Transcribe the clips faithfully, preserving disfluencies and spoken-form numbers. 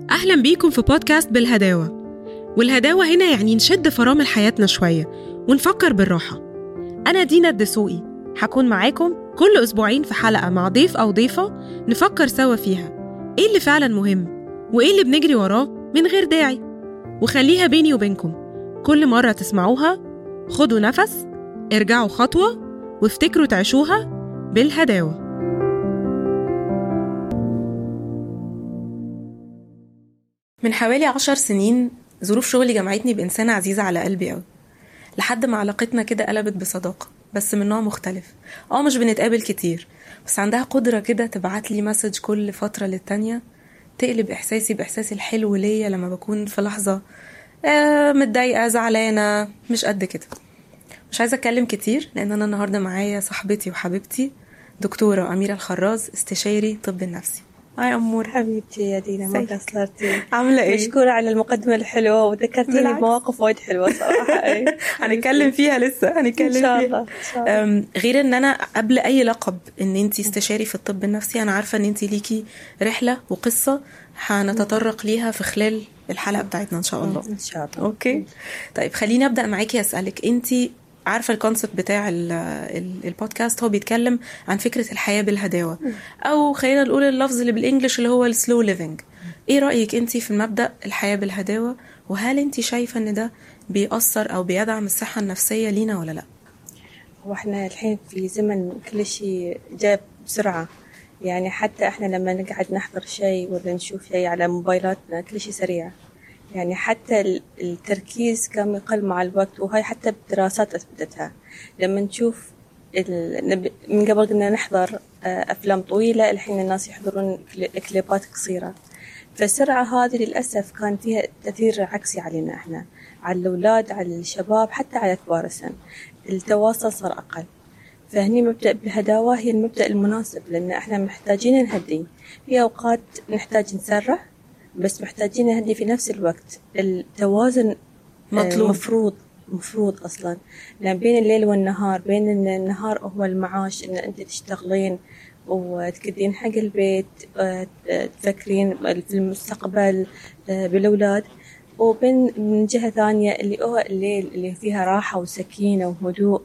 أهلا بيكم في بودكاست بالهداوة. والهداوة هنا يعني نشد فرامل حياتنا شوية ونفكر بالراحة. أنا دينا الدسوقي، هكون معاكم كل أسبوعين في حلقة مع ضيف أو ضيفة نفكر سوا فيها إيه اللي فعلا مهم وإيه اللي بنجري وراه من غير داعي. وخليها بيني وبينكم، كل مرة تسمعوها خدوا نفس، ارجعوا خطوة، وافتكروا تعيشوها بالهداوة. من حوالي عشر سنين ظروف شغلي جمعتني بإنسانة عزيزة على قلبي أوي، لحد ما علاقتنا كده قلبت بصداقة بس من نوع مختلف. اه مش بنتقابل كتير، بس عندها قدرة كده تبعت لي مسج كل فترة للتانية تقلب إحساسي بإحساسي الحلو ليا لما بكون في لحظة آه متضايقة زعلانة مش قد كده. مش عايزة أتكلم كتير لأن أنا النهاردة معايا صاحبتي وحبيبتي دكتورة أميرة الخراز، استشاري طب النفسي. هاي أمور حبيبتي يا دينا، ما قصرتي. عاملة إيه؟ مشكورة على المقدمة الحلوة وذكرتي لي مواقف وايد حلوة صراحة. هنتكلم فيها لسه هنتكلم إن شاء فيها الله. إن شاء الله. غير ان انا قبل اي لقب ان انتي استشاري في الطب النفسي، انا عارفة ان انتي ليكي رحلة وقصة هنتطرق ليها في خلال الحلقة بتاعتنا ان شاء الله. إن شاء الله. اوكي طيب خليني ابدأ معاكي اسألك، انتي عارفة الكونسبت بتاع البودكاست هو بيتكلم عن فكرة الحياة بالهداوة، او خلينا نقول اللفظ اللي بالانجلش اللي هو السلو ليفينج. ايه رأيك انتي في المبدأ الحياة بالهداوة، وهل انتي شايفة ان ده بيأثر او بيدعم الصحة النفسية لينا ولا لا؟ واحنا الحين في زمن كل شيء جاب بسرعة، يعني حتى احنا لما نقعد نحضر شيء ولا نشوف شيء على موبايلاتنا كل شيء سريع، يعني حتى التركيز كان يقل مع الوقت. وهاي حتى بدراسات أثبتتها. لما نشوف من قبل كنا نحضر أفلام طويلة، الحين الناس يحضرون كليبات قصيرة. فالسرعة هذه للأسف كان فيها تأثير عكسي علينا احنا، على الأولاد، على الشباب، حتى على كبار السن. التواصل صار أقل. فهني مبدأ بالهداوة هي المبدأ المناسب، لأن احنا محتاجين نهدي. في أوقات نحتاج نسرع، بس محتاجين نهدي في نفس الوقت. التوازن مطلوب، مفروض مفروض أصلاً، لأن بين الليل والنهار، بين إن النهار هو المعاش إن أنت تشتغلين وتكدين حق البيت، تفكرين في المستقبل بالأولاد، وبين من جهة ثانية اللي هو الليل اللي فيها راحة وسكينة وهدوء،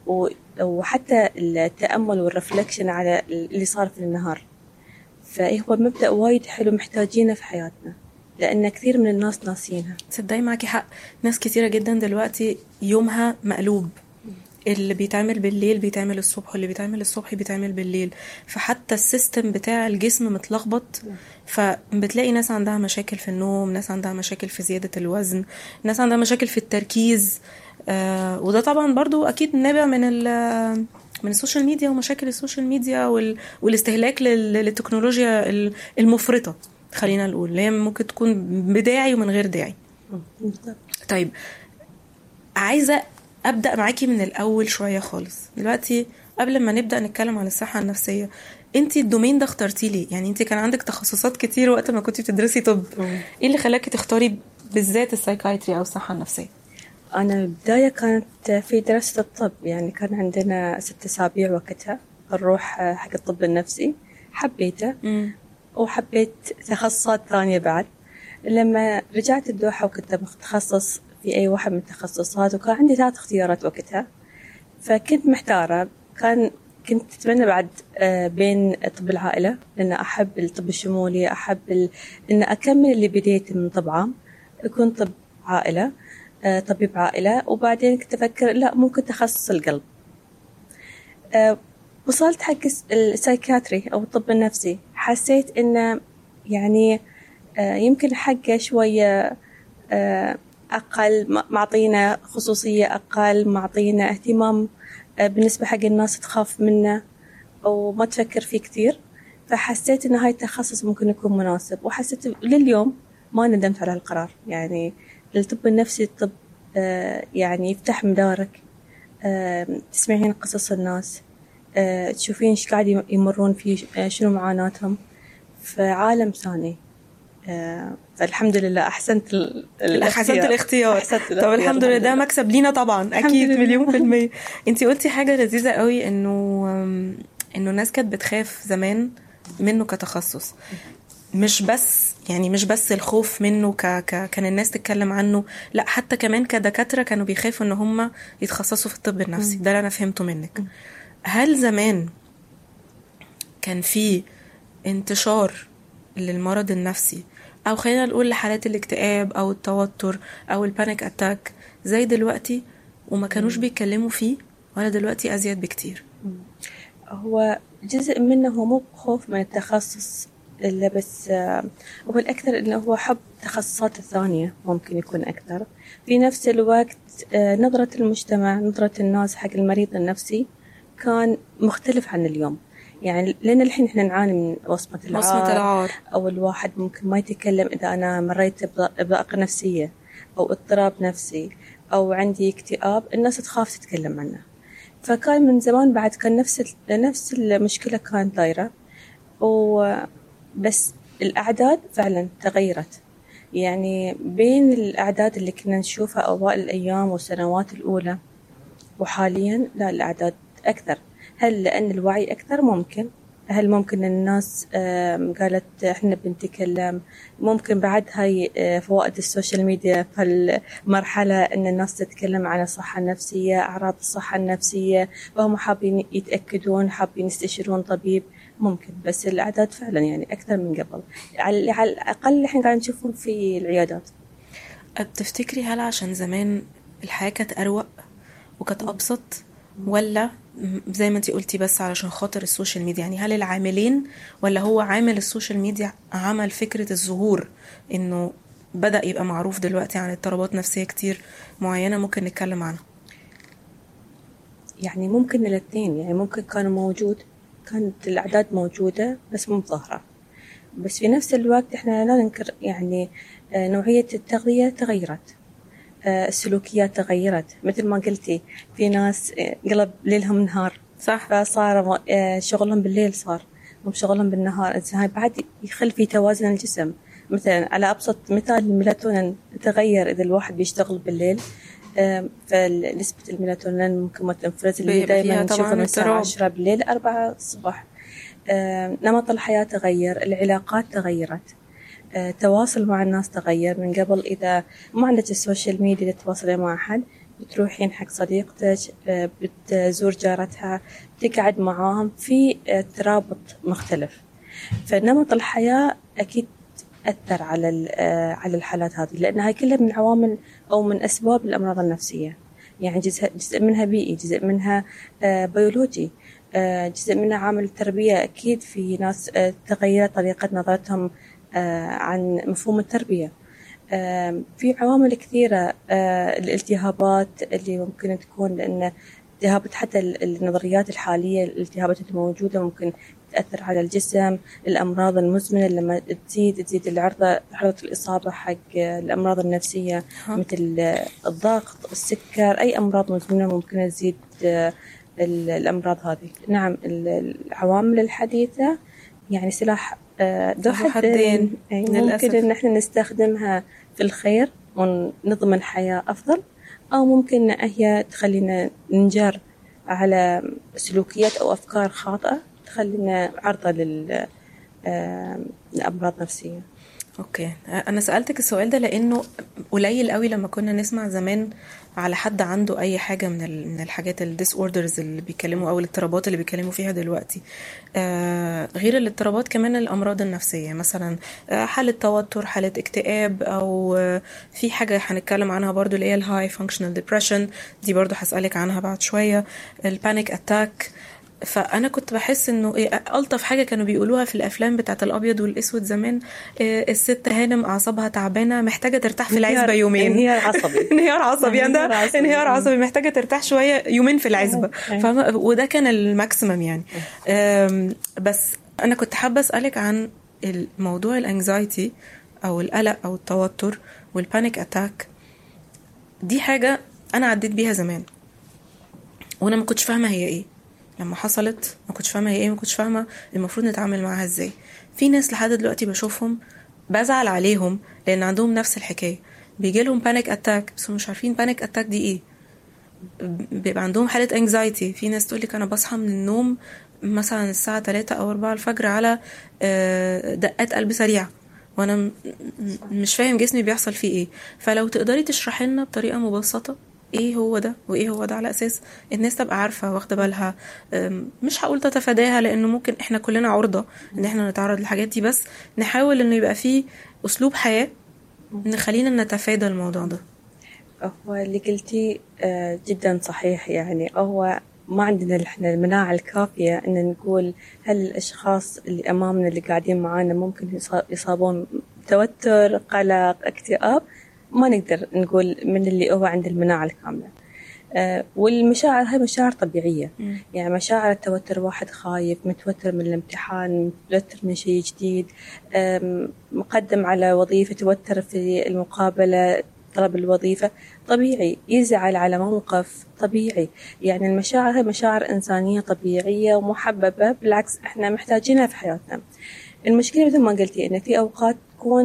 وحتى التأمل والرفلكشن على اللي صار في النهار. فهو مبدأ وايد حلو محتاجينه في حياتنا، لأن كثير من الناس ناسينها. تصدقي معاكي حق، ناس كثيرة جدا دلوقتي يومها مقلوب، اللي بيتعمل بالليل بيتعمل الصبح، واللي بيتعمل الصبح بيتعمل بالليل. فحتى السيستم بتاع الجسم متلخبط. فبتلاقي ناس عندها مشاكل في النوم، ناس عندها مشاكل في زيادة الوزن، ناس عندها مشاكل في التركيز. آه وده طبعا برضو أكيد نابع من من السوشيال ميديا ومشاكل السوشيال ميديا والاستهلاك للتكنولوجيا المفرطة، خلينا نقول اللي هي ممكن تكون بداعي ومن غير داعي. طيب عايزة أبدأ معاكي من الأول شوية خالص. دلوقتي قبل ما نبدأ نتكلم عن الصحة النفسية، انتي الدومين ده اخترتي لي؟ يعني انتي كان عندك تخصصات كتير وقت ما كنتي بتدرسي طب، ايه اللي خلاكي تختاري بالذات السايكايتري أو الصحة النفسية؟ أنا البداية كانت في دراسة الطب، يعني كان عندنا ست أسابيع وقتها نروح حق الطب النفسي، حبيته م. وحبيت تخصصات ثانية بعد. لما رجعت الدوحة وكنت متخصص في أي واحد من التخصصات، وكان عندي ثلاث اختيارات وقتها، فكنت محتارة. كان كنت أتمنى بعد بين طب العائلة، لأن أحب الطب الشمولي، أحب ال... أن أكمل اللي بديت من طب عام، يكون طب عائلة، طبيب عائلة. وبعدين كنت أفكر لا، ممكن تخصص القلب. وصلت حق السايكاتري أو الطب النفسي، حسيت إنه يعني يمكن حقه شوية أقل، معطينا خصوصية أقل، معطينا اهتمام بالنسبة حق الناس تخاف منه أو ما تفكر فيه كثير. فحسيت إن هاي التخصص ممكن يكون مناسب، وحسيت لليوم ما ندمت على القرار. يعني الطب النفسي الطب يعني يفتح مدارك، تسمعين قصص الناس، تشوفين إيش قاعد يمرون فيه، شنو معاناتهم في عالم ثاني. فالحمد لله أحسنت الاختيار. الاختيار طب الحمد لله، ده مكسب لينا طبعا أكيد مليون في المية. انتي قلتي حاجة لذيذة قوي، إنه إنه الناس كانت بتخاف زمان منه كتخصص. مش بس يعني مش بس الخوف منه ك... ك... كان الناس تتكلم عنه، لا حتى كمان كدكاترة كانوا بيخافوا ان هم يتخصصوا في الطب النفسي. ده اللي انا فهمته منك. هل زمان كان في انتشار للمرض النفسي، او خلينا نقول لحالات الاكتئاب او التوتر او البانيك اتاك زي دلوقتي، وما كانوش بيتكلموا فيه، ولا دلوقتي ازيد بكتير؟ هو جزء منه هو مو خوف من التخصص إلا بس هو الأكثر إنه هو حب تخصصات الثانية ممكن يكون أكثر. في نفس الوقت نظرة المجتمع، نظرة الناس حق المريض النفسي كان مختلف عن اليوم. يعني لأن الحين إحنا نعاني من وصمة العار, وصمة العار. أو الواحد ممكن ما يتكلم إذا أنا مريت بضائقة نفسية أو اضطراب نفسي أو عندي اكتئاب، الناس تخاف تتكلم عنه. فكان من زمان بعد كان نفس نفس المشكلة كانت دايرة، وبس الأعداد فعلا تغيرت. يعني بين الأعداد اللي كنا نشوفها أوائل الأيام والسنوات الأولى وحاليا لا، الأعداد أكثر. هل لأن الوعي أكثر؟ ممكن. هل ممكن الناس قالت إحنا بنتكلم؟ ممكن بعد هاي فوائد السوشيال ميديا في المرحلة إن الناس تتكلم عن الصحة النفسية، أعراض الصحة النفسية، وهم حابين يتأكدون، حابين يستشيرون طبيب. ممكن. بس الأعداد فعلا يعني أكثر من قبل، على الأقل إحنا قاعد نشوفهم في العيادات. تفتكري هل عشان زمان الحياة كانت أروق وكانت أبسط، ولا زي ما انتي قلتي بس علشان خاطر السوشيال ميديا؟ يعني هل العاملين، ولا هو عامل السوشيال ميديا عمل فكرة الظهور انه بدأ يبقى معروف دلوقتي عن اضطرابات نفسية كتير معينة ممكن نتكلم عنها؟ يعني ممكن الاثنين. يعني ممكن كان موجود، كانت الأعداد موجودة بس مو ظاهرة. بس في نفس الوقت احنا لا ننكر يعني نوعية التغذية تغيرت، السلوكيات تغيرت. مثل ما قلتي في ناس قلب ليلهم نهار، صح، فصار شغلهم بالليل صار مو شغلهم بالنهار. هاي بعد يخل في توازن الجسم. مثلا على أبسط مثال الميلاتونين تغير إذا الواحد بيشتغل بالليل، فنسبة الميلاتونين ممكن ما تنفرز اللي دائما نشوفه من الساعة عشرة بالليل أربعة الصبح. نمط الحياة تغير، العلاقات تغيرت، تواصل مع الناس تغير. من قبل إذا ما عندك السوشيال ميديا تتواصل مع أحد، بتروحين حق صديقتك، بتزور جارتها، بتقعد معاهم في ترابط مختلف. فنمط الحياة أكيد أثر على على الحالات هذه، لأن هاي كلها من عوامل أو من أسباب الأمراض النفسية. يعني جزء جزء منها بيئي، جزء منها بيولوجي، جزء منها عامل التربية. أكيد في ناس تغيرت طريقة نظرتهم عن مفهوم التربية. في عوامل كثيرة، الالتهابات اللي ممكن تكون، لأن التهابات حتى النظريات الحالية الالتهابات الموجودة ممكن تأثر على الجسم. الأمراض المزمنة لما تزيد تزيد العرضة عرضة الإصابة حق الأمراض النفسية مثل الضغط، السكر، أي أمراض مزمنة ممكن تزيد الأمراض هذه. نعم، العوامل الحديثة يعني سلاح ذو حدين. ممكن إن إحنا نستخدمها في الخير ونضمن حياة أفضل، أو ممكن هي تخلينا ننجر على سلوكيات أو أفكار خاطئة تخلينا عرضة لأمراض نفسية. اوكي، انا سألتك السؤال ده لانه قليل قوي لما كنا نسمع زمان على حد عنده اي حاجة من من الحاجات الديس اوردرز اللي بيكلموا او الاضطرابات اللي بيكلموا فيها دلوقتي. آه غير الاضطرابات كمان الامراض النفسية، مثلا آه حالة توتر، حالة اكتئاب، او آه في حاجة هنتكلم عنها برضو اللي هي الهاي فانكشنال ديبريشن، دي برضو هسألك عنها بعد شوية، البانيك اتاك. فانا كنت بحس انه إيه الطف حاجه كانوا بيقولوها في الافلام بتاعت الابيض والاسود زمان، إيه الست هانم اعصابها تعبانه محتاجه ترتاح في العزبه يومين. انهيار عصبي انهيار عصبي يعني ده انهيار عصبي محتاجه ترتاح شويه يومين في العزبه. وده كان الماكسيمم يعني. بس انا كنت حابه اسالك عن الموضوع الانكزايتي او القلق او التوتر والبانيك اتاك. دي حاجه انا عديت بيها زمان وانا ما كنتش فاهمه هي ايه. لما حصلت ما كنتش فاهمه هي ايه، ما كنتش فاهمه المفروض نتعامل معاها ازاي. في ناس لحد دلوقتي بشوفهم بزعل عليهم لان عندهم نفس الحكايه، بيجي لهم بانيك اتاك بس مش عارفين بانيك اتاك دي ايه. بيبقى عندهم حاله انكزايتي، في ناس تقول لك انا بصحى من النوم مثلا الساعة تلاتة أو أربعة الفجر على آه، دقات قلب سريعة، وأنا م- م- مش فاهم جسمي بيحصل فيه إيه. فلو تقدري تشرحي لنا بطريقة مبسطة إيه هو ده وإيه هو ده، على أساس الناس تبقى عارفة واخدة بالها. آم، مش هقول تتفاداها، لأنه ممكن إحنا كلنا عرضة إن إحنا نتعرض للحاجات دي، بس نحاول إنه يبقى فيه أسلوب حياة نخلينا نتفادى الموضوع ده. هو اللي قلتي آه، جدا صحيح. يعني هو ما عندنا احنا المناعة الكافية ان نقول هل الاشخاص اللي امامنا اللي قاعدين معانا ممكن يصا- يصابون توتر، قلق، اكتئاب. ما نقدر نقول من اللي هو عند المناعة الكاملة. آه، والمشاعر هاي مشاعر طبيعية. مم. يعني مشاعر التوتر، واحد خايف، متوتر من الامتحان، متوتر من شيء جديد، آم، مقدم على وظيفة، توتر في المقابلة، طلب الوظيفة، طبيعي. يزعل على موقف، طبيعي. يعني المشاعر هي مشاعر إنسانية طبيعية ومحببة، بالعكس احنا محتاجينها في حياتنا. المشكلة مثل ما قلتي إن في أوقات تكون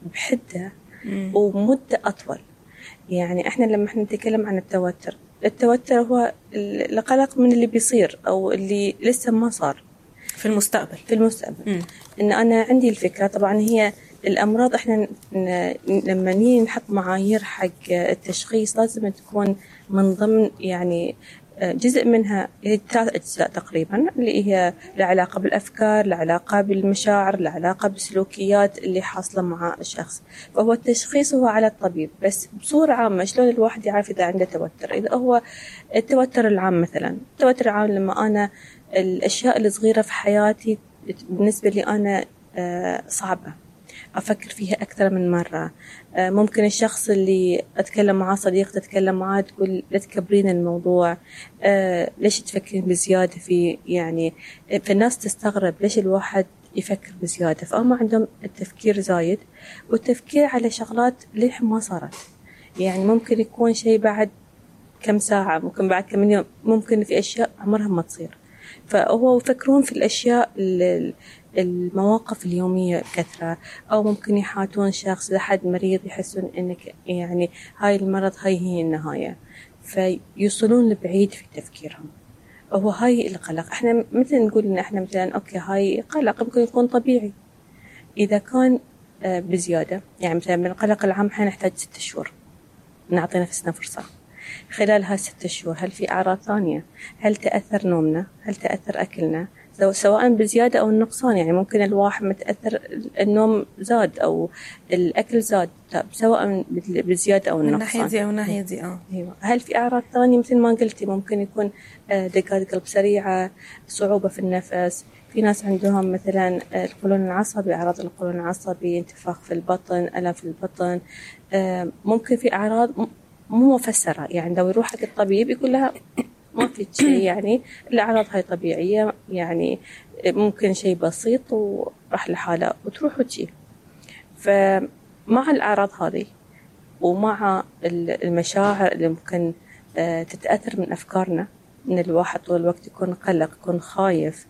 بحدة مم. ومدة أطول. يعني احنا لما احنا نتكلم عن التوتر، التوتر هو القلق من اللي بيصير او اللي لسه ما صار في المستقبل. في المستقبل. مم. ان انا عندي الفكرة. طبعا هي الامراض احنا ن- لما نيجي نحط معايير حق التشخيص لازم تكون من ضمن يعني جزء منها هي ثلاث أجزاء تقريبا، اللي هي لها علاقة بالأفكار، لها علاقة بالمشاعر، لها علاقة بالسلوكيات اللي حاصلة مع الشخص. فهو التشخيص هو على الطبيب، بس بصورة عامة شلون الواحد يعرف إذا عنده توتر؟ إذا هو التوتر العام مثلا، التوتر العام لما أنا الأشياء الصغيرة في حياتي بالنسبة لي أنا آه، صعبة، أفكر فيها أكثر من مرة. آه، ممكن الشخص اللي أتكلم معاه، صديق تتكلم معاه، تقول لا تكبرين الموضوع، آه، ليش تفكرين بزيادة فيه؟ يعني فالناس تستغرب ليش الواحد يفكر بزيادة. فهم عندهم التفكير زايد، والتفكير على شغلات للحين ما صارت. يعني ممكن يكون شيء بعد كم ساعة، ممكن بعد كم يوم، ممكن في أشياء عمرها ما تصير. فهو يفكرون في الأشياء ال- المواقف اليومية بكثرة، أو ممكن يحاتون شخص لحد مريض يحسون إنك يعني هاي المرض هاي هي النهاية، فيوصلون لبعيد في تفكيرهم. هو هاي القلق. احنا مثل نقول إن احنا مثلا أوكي هاي قلق ممكن يكون طبيعي إذا كان آه، بزيادة. يعني مثلا من القلق العام حنحتاج ستة شهور نعطي نفسنا فرصة. خلال هالست شهور هل في أعراض ثانية؟ هل تأثر نومنا؟ هل تأثر أكلنا؟ سواء بزيادة أو النقصان. يعني ممكن الواحد متأثر النوم زاد أو الأكل زاد، سواء بزيادة أو من الناحية النقصان. دي أو الناحية دي. اه أيوة. هل في أعراض ثانية مثل ما قلتي؟ ممكن يكون دقات قلب سريعة، صعوبة في النفس. في ناس عندهم مثلا القولون العصبي، أعراض القولون العصبي، انتفاخ في البطن، ألم في البطن. ممكن في أعراض مو مفسرة، يعني لو يروح حق الطبيب يقول لها ما في شيء، يعني الأعراض هاي طبيعية، يعني ممكن شيء بسيط وراح لحاله وتروح وتجي. فمع الأعراض هذه ومع المشاعر اللي ممكن تتأثر من أفكارنا، إن الواحد طول الوقت يكون قلق، يكون خايف،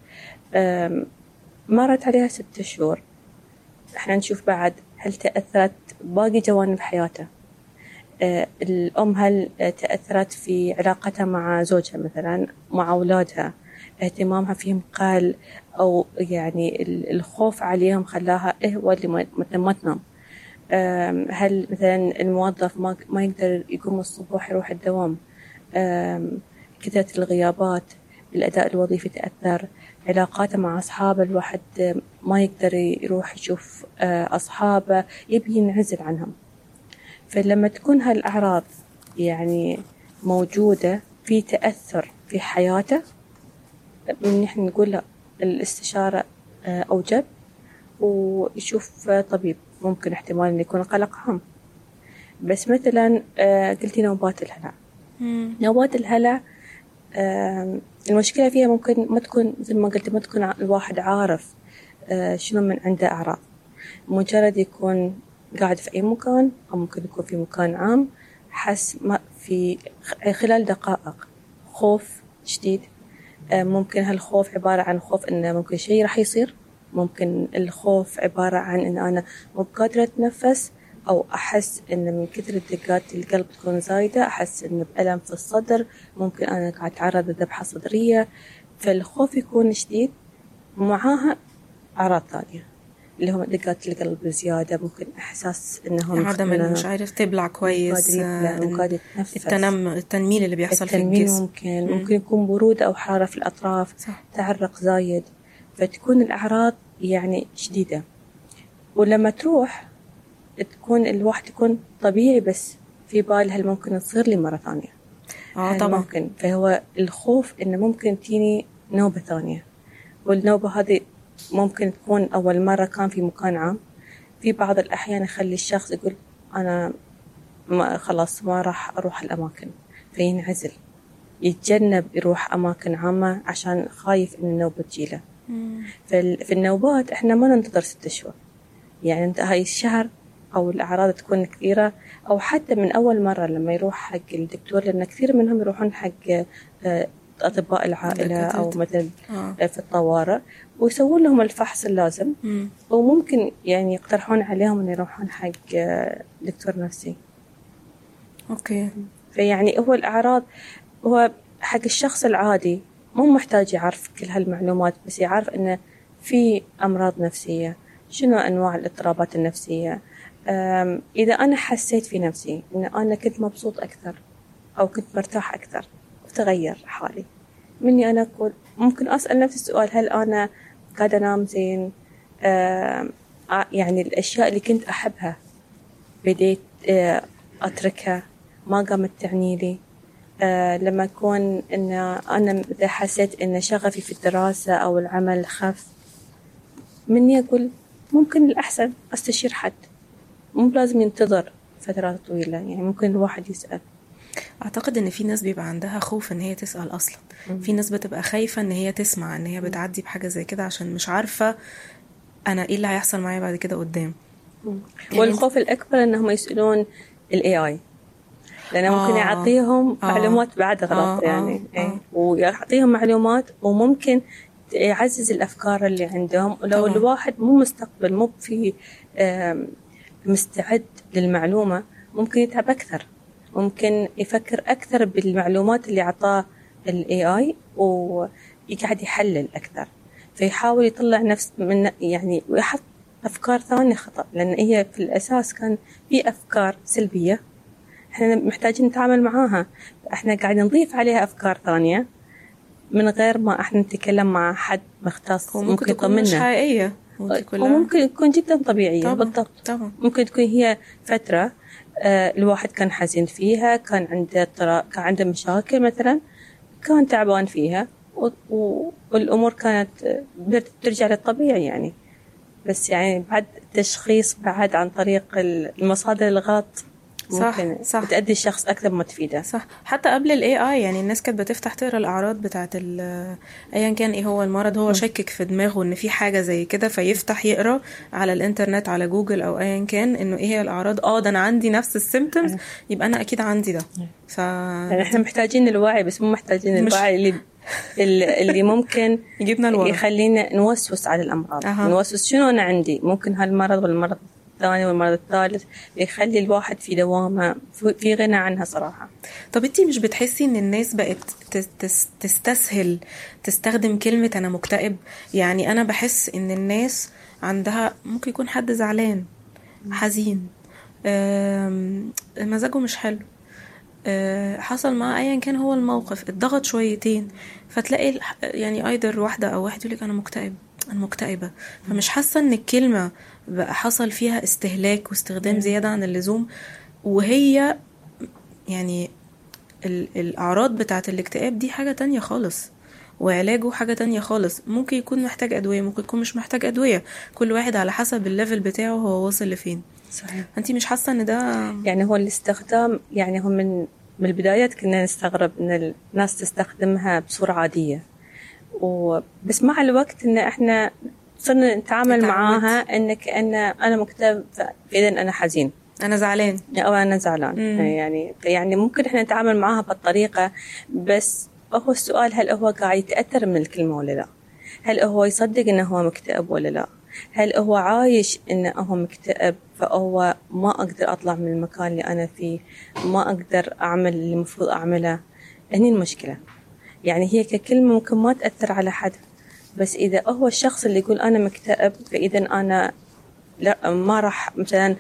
مرت عليها ست شهور احنا نشوف بعد هل تأثرت باقي جوانب حياته. الأم هل تأثرت في علاقتها مع زوجها مثلا، مع أولادها، اهتمامها فيهم قل، أو يعني الخوف عليهم خلاها إيه واللي ما تنام. هل مثلا الموظف ما ما يقدر يقوم الصبح يروح الدوام، كثرة الغيابات، الأداء الوظيفي تأثر، علاقاته مع أصحابه، الواحد ما يقدر يروح يشوف أصحابه، يبي ينعزل عنهم. فلما تكون هالأعراض يعني موجودة في تأثر في حياته، من نحن نقول له الاستشارة أوجب، ويشوف طبيب. ممكن احتمال أن يكون قلق عام. بس مثلا قلتي نوبات الهلع. نوبات الهلع المشكلة فيها ممكن ما تكون زي ما قلت، ما تكون الواحد عارف شنو من عنده أعراض. مجرد يكون قاعد في أي مكان، أو ممكن يكون في مكان عام، حس ما في خلال دقائق خوف شديد. ممكن هالخوف عبارة عن خوف إنه ممكن شيء راح يصير، ممكن الخوف عبارة عن إن أنا مو قادرة أتنفس، أو أحس إن من كثر دقات القلب تكون زايدة، أحس إن بألم في الصدر، ممكن أنا قاعد أتعرض لذبحة صدرية. فالخوف يكون شديد معاها أعراض ثانية اللي هم دقات القلب بزيادة، ممكن إحساس إنهم عدم مش عارف تبلع كويس، مش قادر يتنفس، التنم التنميل اللي بيحصل في الجسم ممكن م. ممكن يكون برودة أو حرارة في الأطراف، صح. تعرق زايد، فتكون الأعراض يعني شديدة. ولما تروح تكون الواحد يكون طبيعي، بس في باله هل ممكن تصير لي مرة ثانية؟ آه طبعا ممكن. فهو الخوف إنه ممكن تيني نوبة ثانية، والنوبة هذه ممكن تكون أول مرة كان في مكان عام. في بعض الأحيان يخلي الشخص يقول أنا ما خلاص ما راح أروح الأماكن، فينعزل، يتجنب يروح أماكن عامة عشان خايف إن النوبة تجيله. في النوبات إحنا ما ننتظر ستة شهور، يعني أنت هاي الشهر أو الأعراض تكون كثيرة، أو حتى من أول مرة لما يروح حق الدكتور، لأن كثير منهم يروحون حق أطباء العائلة أو مثلا آه. في الطوارئ، ويسوون لهم الفحص اللازم. مم. وممكن يعني يقترحون عليهم أن يروحون حق دكتور نفسي. أوكي. فيعني هو الأعراض هو حق الشخص العادي مو محتاج يعرف كل هالمعلومات، بس يعرف أنه في أمراض نفسية، شنو أنواع الاضطرابات النفسية. إذا أنا حسيت في نفسي أن أنا كنت مبسوط أكثر أو كنت مرتاح أكثر وتغير حالي مني، أنا أقول ممكن أسأل نفسي السؤال، هل أنا قاعدة أنام زين؟ يعني الأشياء اللي كنت أحبها بديت أتركها، ما قامت تعني لي. أه لما أكون إن أنا إذا حسيت إن شغفي في الدراسة أو العمل خف مني، أقول ممكن الأحسن أستشير حد، مو لازم ينتظر فترات طويلة. يعني ممكن الواحد يسأل. أعتقد إن في ناس بيبقى عندها خوف إن هي تسأل أصلا. م- في ناس بتبقى خايفة إن هي تسمع إن هي بتعدي بحاجة زي كده، عشان مش عارفة أنا إيه اللي هيحصل معايا بعد كده قدام. يعني والخوف الأكبر إنهم يسألون ال إيه آي، لأنه آه ممكن يعطيهم آه معلومات بعد غلط. آه يعني آه آه. ويعطيهم معلومات وممكن يعزز الأفكار اللي عندهم. ولو طبعا. الواحد مو مستقبل، مو في مستعد للمعلومة، ممكن يتعب أكثر، ممكن يفكر أكثر بالمعلومات اللي عطاه ال إيه آي ويقعد يحلل أكثر، فيحاول يطلع نفس من يعني ويحط أفكار ثانية خطأ، لأن هي في الأساس كان في أفكار سلبية إحنا محتاجين نتعامل معاها، إحنا قاعدين نضيف عليها أفكار ثانية من غير ما إحنا نتكلم مع حد مختص. ممكن تكون مش حقيقية، وممكن تكون جدا طبيعية. طبعا. بالضبط. طبعا. ممكن تكون هي فترة آه الواحد كان حزين فيها، كان عنده طرا... كان عنده مشاكل مثلا، كان تعبان فيها و... و... والأمور كانت بترجع للطبيعي يعني. بس يعني بعد تشخيص بعد عن طريق المصادر الغلط ممكن صح. صح. بتأدي الشخص أكثر ما تفيده. صح. حتى قبل ال إيه آي يعني الناس كانت بتفتح تقرأ الأعراض بتاعة أيا كان إيه هو المرض، هو م. شكك في دماغه إن في حاجة زي كده، فيفتح يقرأ على الإنترنت على جوجل أو أيا كان إنه إيه هي الأعراض. آه ده أنا عندي نفس السيمتومز، يبقى أنا أكيد عندي ده. ف يعني إحنا محتاجين الوعي، بس مو محتاجين مش... الوعي اللي اللي ممكن يجيبنا الورا، يخلينا نوسوس على الأمراض. أه. نوسوس شنو أنا عندي، ممكن هالمرض والمرض الثاني والمرض الثالث، بيخلي الواحد في دوامة في غنى عنها صراحة. طب انتي مش بتحسي ان الناس بقت تستسهل تستخدم كلمة انا مكتئب؟ يعني انا بحس ان الناس عندها ممكن يكون حد زعلان حزين مزاجه مش حلو، حصل معاه ايا كان هو الموقف، اتضغط شويتين، فتلاقي يعني ايدر واحدة او واحد يقولك انا مكتئب انا مكتئبة. فمش حاسة ان الكلمة بقى حصل فيها استهلاك واستخدام زيادة عن اللزوم، وهي يعني الأعراض بتاعة الاكتئاب دي حاجة تانية خالص، وعلاجه حاجة تانية خالص. ممكن يكون محتاج أدوية، ممكن يكون مش محتاج أدوية، كل واحد على حسب الليفل بتاعه هو واصل لفين. صحيح. أنتي مش حاسة ان ده يعني هو الاستخدام، يعني هم من من البدايات كنا نستغرب ان الناس تستخدمها بصورة عادية، وبس مع الوقت ان احنا صرنا نتعامل معاها انك ان انا مكتئب، فاذا انا حزين، انا زعلان او انا زعلان. مم. يعني يعني ممكن احنا نتعامل معاها بالطريقة، بس هو السؤال هل هو قاعد يتأثر من الكلمة ولا لا؟ هل هو يصدق انه هو مكتئب ولا لا؟ هل هو عايش انه هو مكتئب فهو ما اقدر اطلع من المكان اللي انا فيه، ما اقدر اعمل اللي المفروض اعمله؟ هني المشكلة. يعني هي ككلمة ممكن ما تأثر على حد، بس إذا هو الشخص اللي يقول أنا مكتئب فإذا أنا لا ما راح مثلا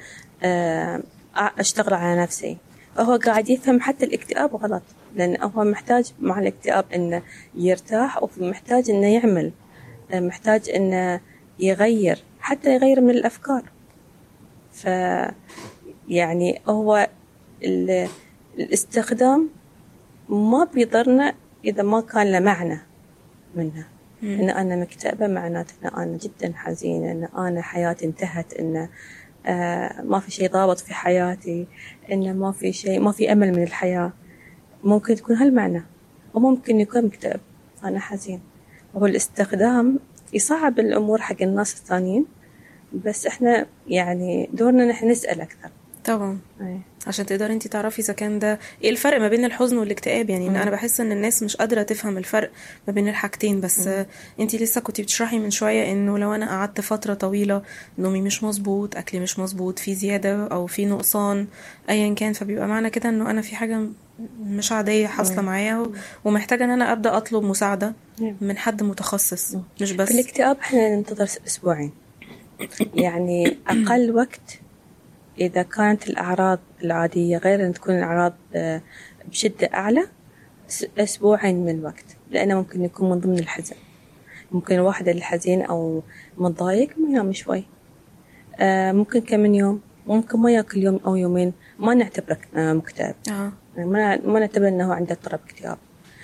أشتغل على نفسي، فهو قاعد يفهم حتى الاكتئاب غلط، لأن هو محتاج مع الاكتئاب إنه يرتاح ومحتاج إنه يعمل، محتاج إنه يغير حتى يغير من الأفكار. ف يعني هو الاستخدام ما بيضرنا إذا ما كان له معنى منه. إن أنا مكتئبة معناته إن أنا جدا حزينة، إن أنا حياتي انتهت، إن آه ما في شيء ضابط في حياتي، إن ما في شيء، ما في أمل من الحياة. ممكن تكون هالمعنى، وممكن يكون مكتئب أنا حزين. وهو الاستخدام يصعب الأمور حق الناس الثانيين، بس إحنا يعني دورنا نحن نسأل أكثر طبعا. أي. عشان تقدر انتي تعرفي اذا كان ده ايه الفرق ما بين الحزن والاكتئاب. يعني إن انا بحس ان الناس مش قادره تفهم الفرق ما بين الحاجتين. بس م. انتي لسه كنتي بتشرحي من شويه انه لو انا قعدت فتره طويله نومي مش مظبوط، اكلي مش مظبوط، في زياده او في نقصان ايا كان، فبيبقى معنى كده انه انا في حاجه مش عاديه حاصله معايا، ومحتاجه ان انا ابدا اطلب مساعده من حد متخصص. مش بس في الاكتئاب احنا ننتظر اسبوعين يعني اقل وقت إذا كانت الأعراض العادية، غير أن تكون الأعراض بشدة أعلى، أسبوعين من الوقت، لأنه ممكن يكون من ضمن الحزن. ممكن الواحد الحزين أو متضايق ما ينام شوي، ممكن كم يوم، ممكن ما يأكل يوم أو يومين، ما نعتبره مكتئب، آه. ما ما نعتبر أنه عنده اضطراب اكتئاب.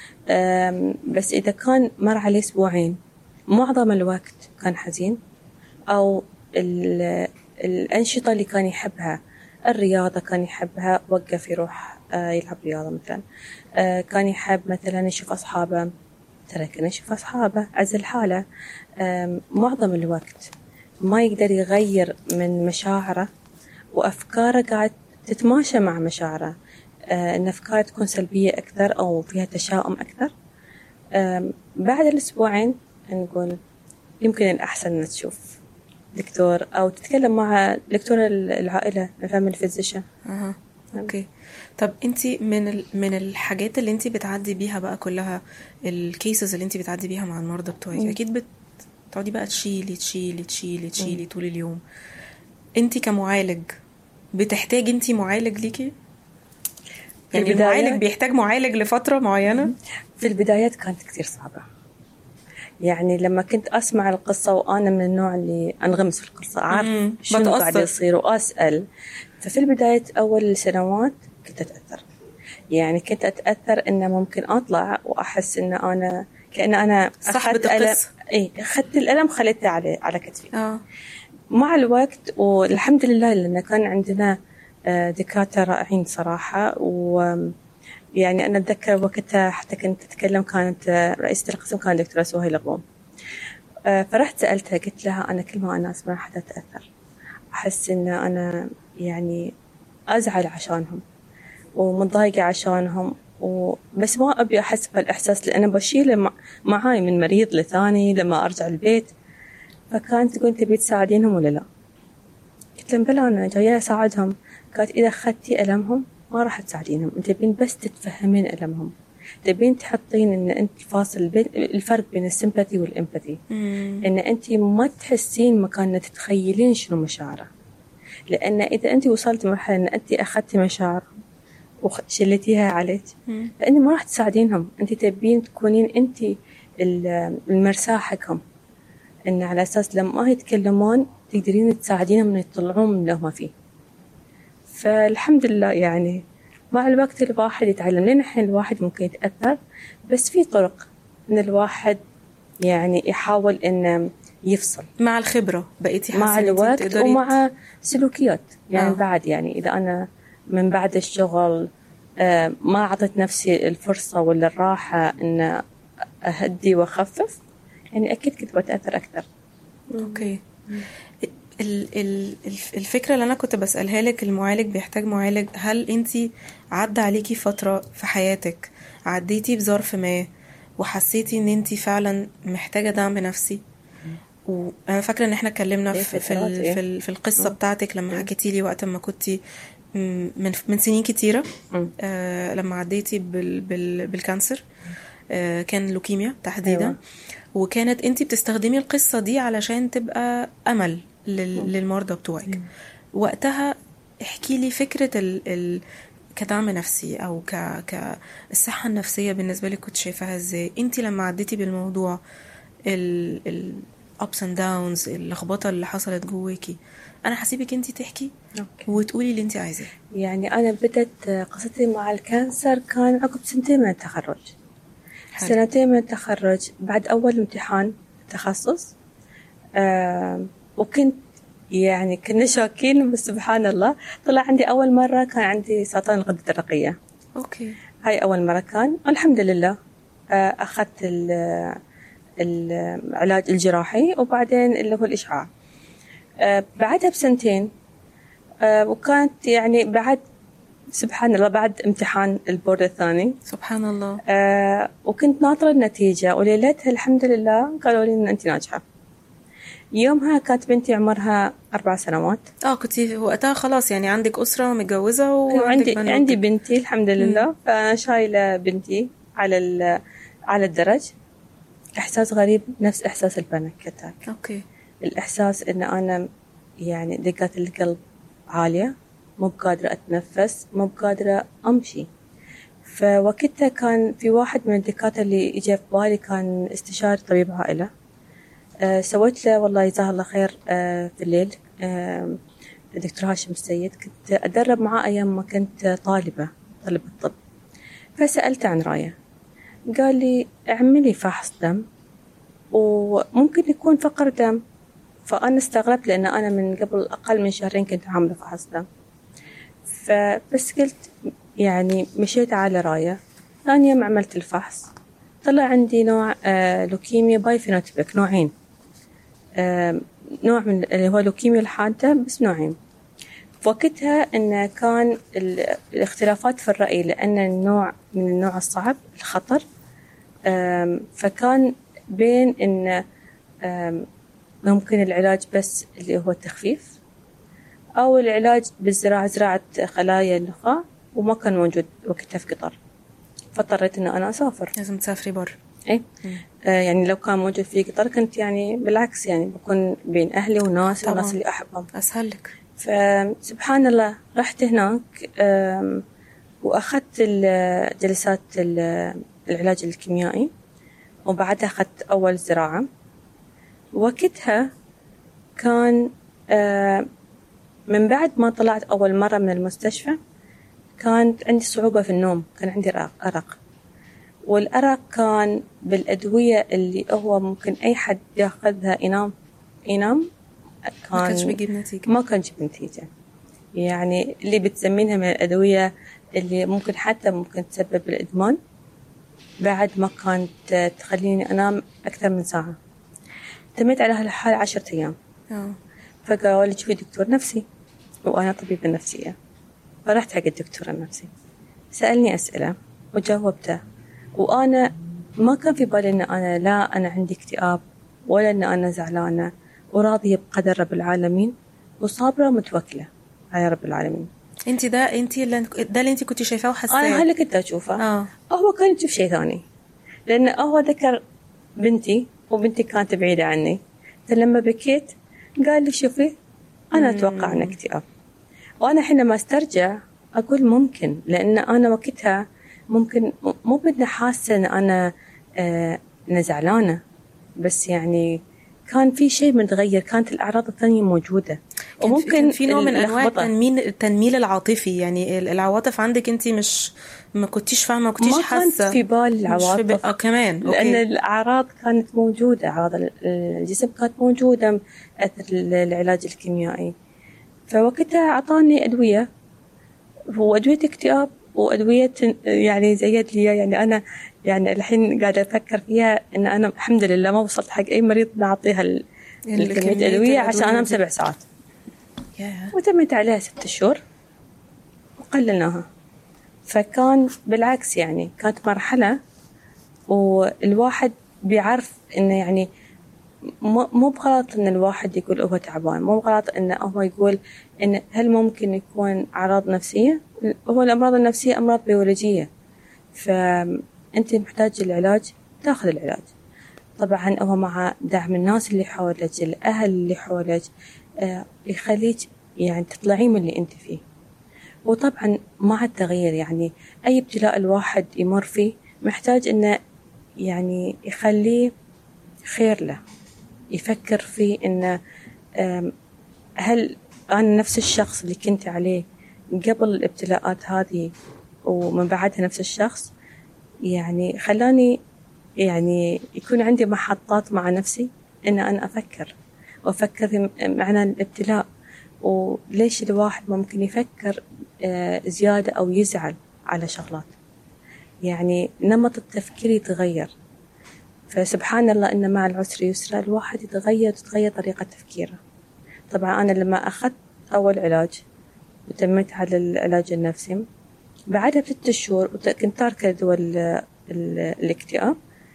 بس إذا كان مر عليه أسبوعين معظم الوقت كان حزين، أو الأنشطة اللي كان يحبها، الرياضة كان يحبها، وقف يروح يلعب رياضة مثلا، كان يحب مثلا يشوف أصحابه، ترك يشوف أصحابه، عزل حاله، معظم الوقت ما يقدر يغير من مشاعره، وأفكاره قاعد تتماشى مع مشاعره، إن أفكاره تكون سلبية أكثر أو فيها تشاؤم أكثر. بعد الأسبوعين نقول يمكن الأحسن أن تشوف دكتور أو تتكلم مع دكتور العائلة، الفاميلي فيزيشن. أها أوكي. طب أنتي من ال... من الحاجات اللي أنتي بتعدي بيها بقى كلها، الكيسز اللي أنتي بتعدي بيها مع المرضى بتوعك، أكيد بتقعدي بقى تشيلي تشيلي تشيلي تشيلي طول اليوم. أنتي كمعالج بتحتاج أنتي معالج ليكي؟ يعني المعالج بيحتاج معالج لفترة معينة؟ في البدايات كانت كتير صعبة، يعني لما كنت أسمع القصة وأنا من النوع اللي أنغمس في القصة، أعرف شنو قاعد يصير وأسأل. ففي البداية أول سنوات كنت أتأثر، يعني كنت أتأثر إنه ممكن أطلع وأحس إن أنا كأن أنا أخذت ألم، إيه أخذت الألم خليته على على كتفي. آه. مع الوقت والحمد لله لأن كان عندنا دكاترة رائعين صراحة، و يعني أنا أتذكر وقتها حتى كنت أتكلم، كانت رئيسة القسم كانت دكتورة سهيل الغوم، فرحت سألتها قلت لها أنا كل ما أنا أسمع حدا أتأثر أحس إن أنا يعني أزعل عشانهم ومتضايقة عشانهم، بس ما أبي أحس بالإحساس لأن بشيله معاي من مريض لثاني لما أرجع البيت. فكانت تقول تبي تساعدينهم ولا لا؟ قلت لهم بلا أنا جاية أساعدهم. قالت إذا أخذتي ألمهم ما راح تساعدينهم، أنت تبين بس تتفهمين ألمهم، تبين تحطين إن أنت فاصل بين الفرق بين السيمباثي والإمباثي، إن أنت ما تحسين مكان تتخيلين شنو مشاعره، لأن إذا أنت وصلت مرحلة إن أنت أخذتي مشاعر وشلتيها عليك فأنت ما راح تساعدينهم، أنت تبين تكونين أنت المرساة حقهم، إن على أساس لما يتكلمون تقدرين تساعدينهم إن يطلعون من اللي هم فيه. فالحمد لله يعني مع الوقت الواحد يتعلم، لين الحين الواحد ممكن يتأثر، بس في طرق إن الواحد يعني يحاول إنه يفصل مع الخبرة. بقيتي حاسة مع الوقت ومع سلوكيات يعني. آه. بعد يعني إذا أنا من بعد الشغل آه ما أعطيت نفسي الفرصة ولا الراحة إن أهدي وأخفف، يعني أكيد كنت بتأثر أكثر. أوكي. الفكرة اللي أنا كنت بسألها لك، المعالج بيحتاج معالج، هل أنتي عدى عليكي فترة في حياتك عديتي بظرف ما وحسيتي أن أنتي فعلا محتاجة دعم نفسي؟ وأنا فاكرة أن احنا اتكلمنا في, في, في, في القصة بتاعتك لما حكيتي لي وقت ما كنتي من, من سنين كتيرة، آه لما عديتي بال بال بالكانسر. آه، كان لوكيميا تحديدا. أيوة. وكانت انتي بتستخدمي القصة دي علشان تبقى أمل لل- للمرضى بتوعك. وقتها احكي لي فكرة ال ال كدعم نفسي او ك ك الصحة النفسية بالنسبة لك كنت شايفاها ازاي انتي لما عديتي بالموضوع، ال ال ups and downs، اللخبطة اللي حصلت جواكي. انا هسيبك انتي تحكي أوكي. وتقولي اللي انتي عايزاه. يعني أنا بدأت قصتي مع الكانسر كان عقب سنتين من التخرج. حلو. سنتين من التخرج بعد أول امتحان تخصص، آه وكنت يعني كنا شاكين، بس سبحان الله طلع عندي أول مرة كان عندي سرطان الغدة الدرقية. اوكي. هاي أول مرة كان، الحمد لله. آه أخذت العلاج الجراحي وبعدين اللي هو الإشعاع. آه بعدها بسنتين، آه وكانت يعني بعد سبحان الله بعد امتحان البورد الثاني. سبحان الله. آه وكنت ناطرة النتيجة، وليلتها الحمد لله قالوا لي إن أنت ناجحة. يومها كانت بنتي عمرها أربع سنوات. اه كنتي وقتها خلاص يعني عندك أسرة ومتجوزة وعندك عندي بنوتك. عندي بنتي الحمد لله. فأنا شايلة بنتي على على الدرج. إحساس غريب نفس إحساس البانيك أتاك. اوكي. الإحساس إن أنا يعني دقات القلب عالية، مو بقادرة أتنفس، مو بقادرة أمشي. فوقتها كان في واحد من الدكاترة اللي إجا في بالي كان استشاري طبيب عائلة. أه سويت له والله جزاه الله خير أه في الليل أه الدكتور هاشم السيد، كنت أدرب معاه أيام ما كنت طالبة طالبة الطب. فسألته عن رأيه، قال لي اعملي فحص دم وممكن يكون فقر دم. فأنا استغربت لأن أنا من قبل أقل من شهرين كنت عاملة فحص دم. فبس قلت يعني مشيت على راية. ثاني يوم عملت الفحص، طلع عندي نوع آه لوكيميا باي فينوتيبك، نوعين. آه نوع من اللي هو لوكيميا الحادة، بس نوعين. وقتها إن كان الاختلافات في الرأي لأن النوع من النوع الصعب الخطر. آه فكان بين إن آه ممكن العلاج بس اللي هو التخفيف، أو العلاج بالزراعة، زراعة خلايا النخاع، وما كان موجود وقتها في قطر. فاضطريت إن أنا أسافر. لازم تسافري بره. إيه آه يعني لو كان موجود في قطر كنت يعني بالعكس يعني بكون بين أهلي وناس والناس اللي أحبهم. أسهل لك. فسبحان الله رحت هناك وأخذت جلسات العلاج الكيميائي، وبعدها أخذت أول زراعة. وقتها كان آه من بعد ما طلعت أول مرة من المستشفى كانت عندي صعوبة في النوم، كان عندي أرق. والأرق كان بالأدوية اللي هو ممكن أي حد ياخذها ينام ينام ما كانش بيجيب نتيجة. ما كان يجيب نتيجة. يعني اللي بتسمينها من الأدوية اللي ممكن حتى ممكن تسبب الإدمان، بعد ما كانت تخليني أنام أكثر من ساعة. تميت على هالحال عشرة أيام. أوه. فقالوا لي شوفي دكتور نفسي، وأنا طبيبة نفسية. فرحت حق الدكتور النفسي، سألني أسئلة وجاوبته. وأنا ما كان في بالي إن أنا لا أنا عندي اكتئاب ولا إن أنا زعلانة، وراضية بقدر رب العالمين وصابرة متوكلة على رب العالمين. أنت ده أنت اللي ده اللي أنت كنت شايفاه وحساه. أنا هلا كنت أشوفه. آه. هو كان يشوف شيء ثاني، لأن هو ذكر بنتي وبنتي كانت بعيدة عني. فلما بكيت قال لي شوفي أنا أتوقع أن اكتئاب. وأنا حينما استرجع أقول ممكن، لأن أنا وقتها ممكن مو بدنا حاسة أن أنا آه نزعلانة، بس يعني كان في شيء متغير، كانت الأعراض الثانية موجودة. وممكن كان في نوع من أنواع التنميل التنميل العاطفي، يعني العواطف عندك أنت مش ما كنتيش فاهمة، ما كنتيش حاسة، ما كانت في بال العواطف. آه كمان لأن أوكي. الأعراض كانت موجودة، أعراض الجسم كانت موجودة أثر العلاج الكيميائي. فوقتها أعطاني أدوية، وأدوية اكتئاب وأدوية يعني زيد لي. يعني أنا يعني الحين قاعدة أفكر فيها إن أنا الحمد لله ما وصلت حق أي مريض نعطيها الكمية أدوية عشان أنام سبع ساعات. yeah. وتمت عليها ست شهور وقللناها. فكان بالعكس يعني كانت مرحلة، والواحد بيعرف إنه يعني مو بغلط إن الواحد يقول هو تعبان، مو بغلط إنه هو يقول إن هل ممكن يكون أعراض نفسية. هو الأمراض النفسية أمراض بيولوجية، ف أنت محتاج العلاج تاخذ العلاج. طبعا هو مع دعم الناس اللي حولك، الأهل اللي حولك، آه يخليك يعني تطلعين من اللي أنت فيه. وطبعا مع التغيير يعني أي ابتلاء الواحد يمر فيه محتاج إنه يعني يخليه خير له، يفكر فيه إنه هل أنا نفس الشخص اللي كنت عليه قبل الابتلاءات هذه ومن بعدها نفس الشخص. يعني خلاني يعني يكون عندي محطات مع نفسي إن أنا أفكر وأفكر في معنى الابتلاء، وليش الواحد ممكن يفكر زيادة أو يزعل على شغلات. يعني نمط التفكير يتغير، فسبحان الله إن مع العسر يسرا، الواحد يتغير تتغير طريقة تفكيره. طبعا أنا لما أخذت أول علاج وتميت على العلاج النفسي بعدها بست شهور كنت تاركة دول الاكتئاب،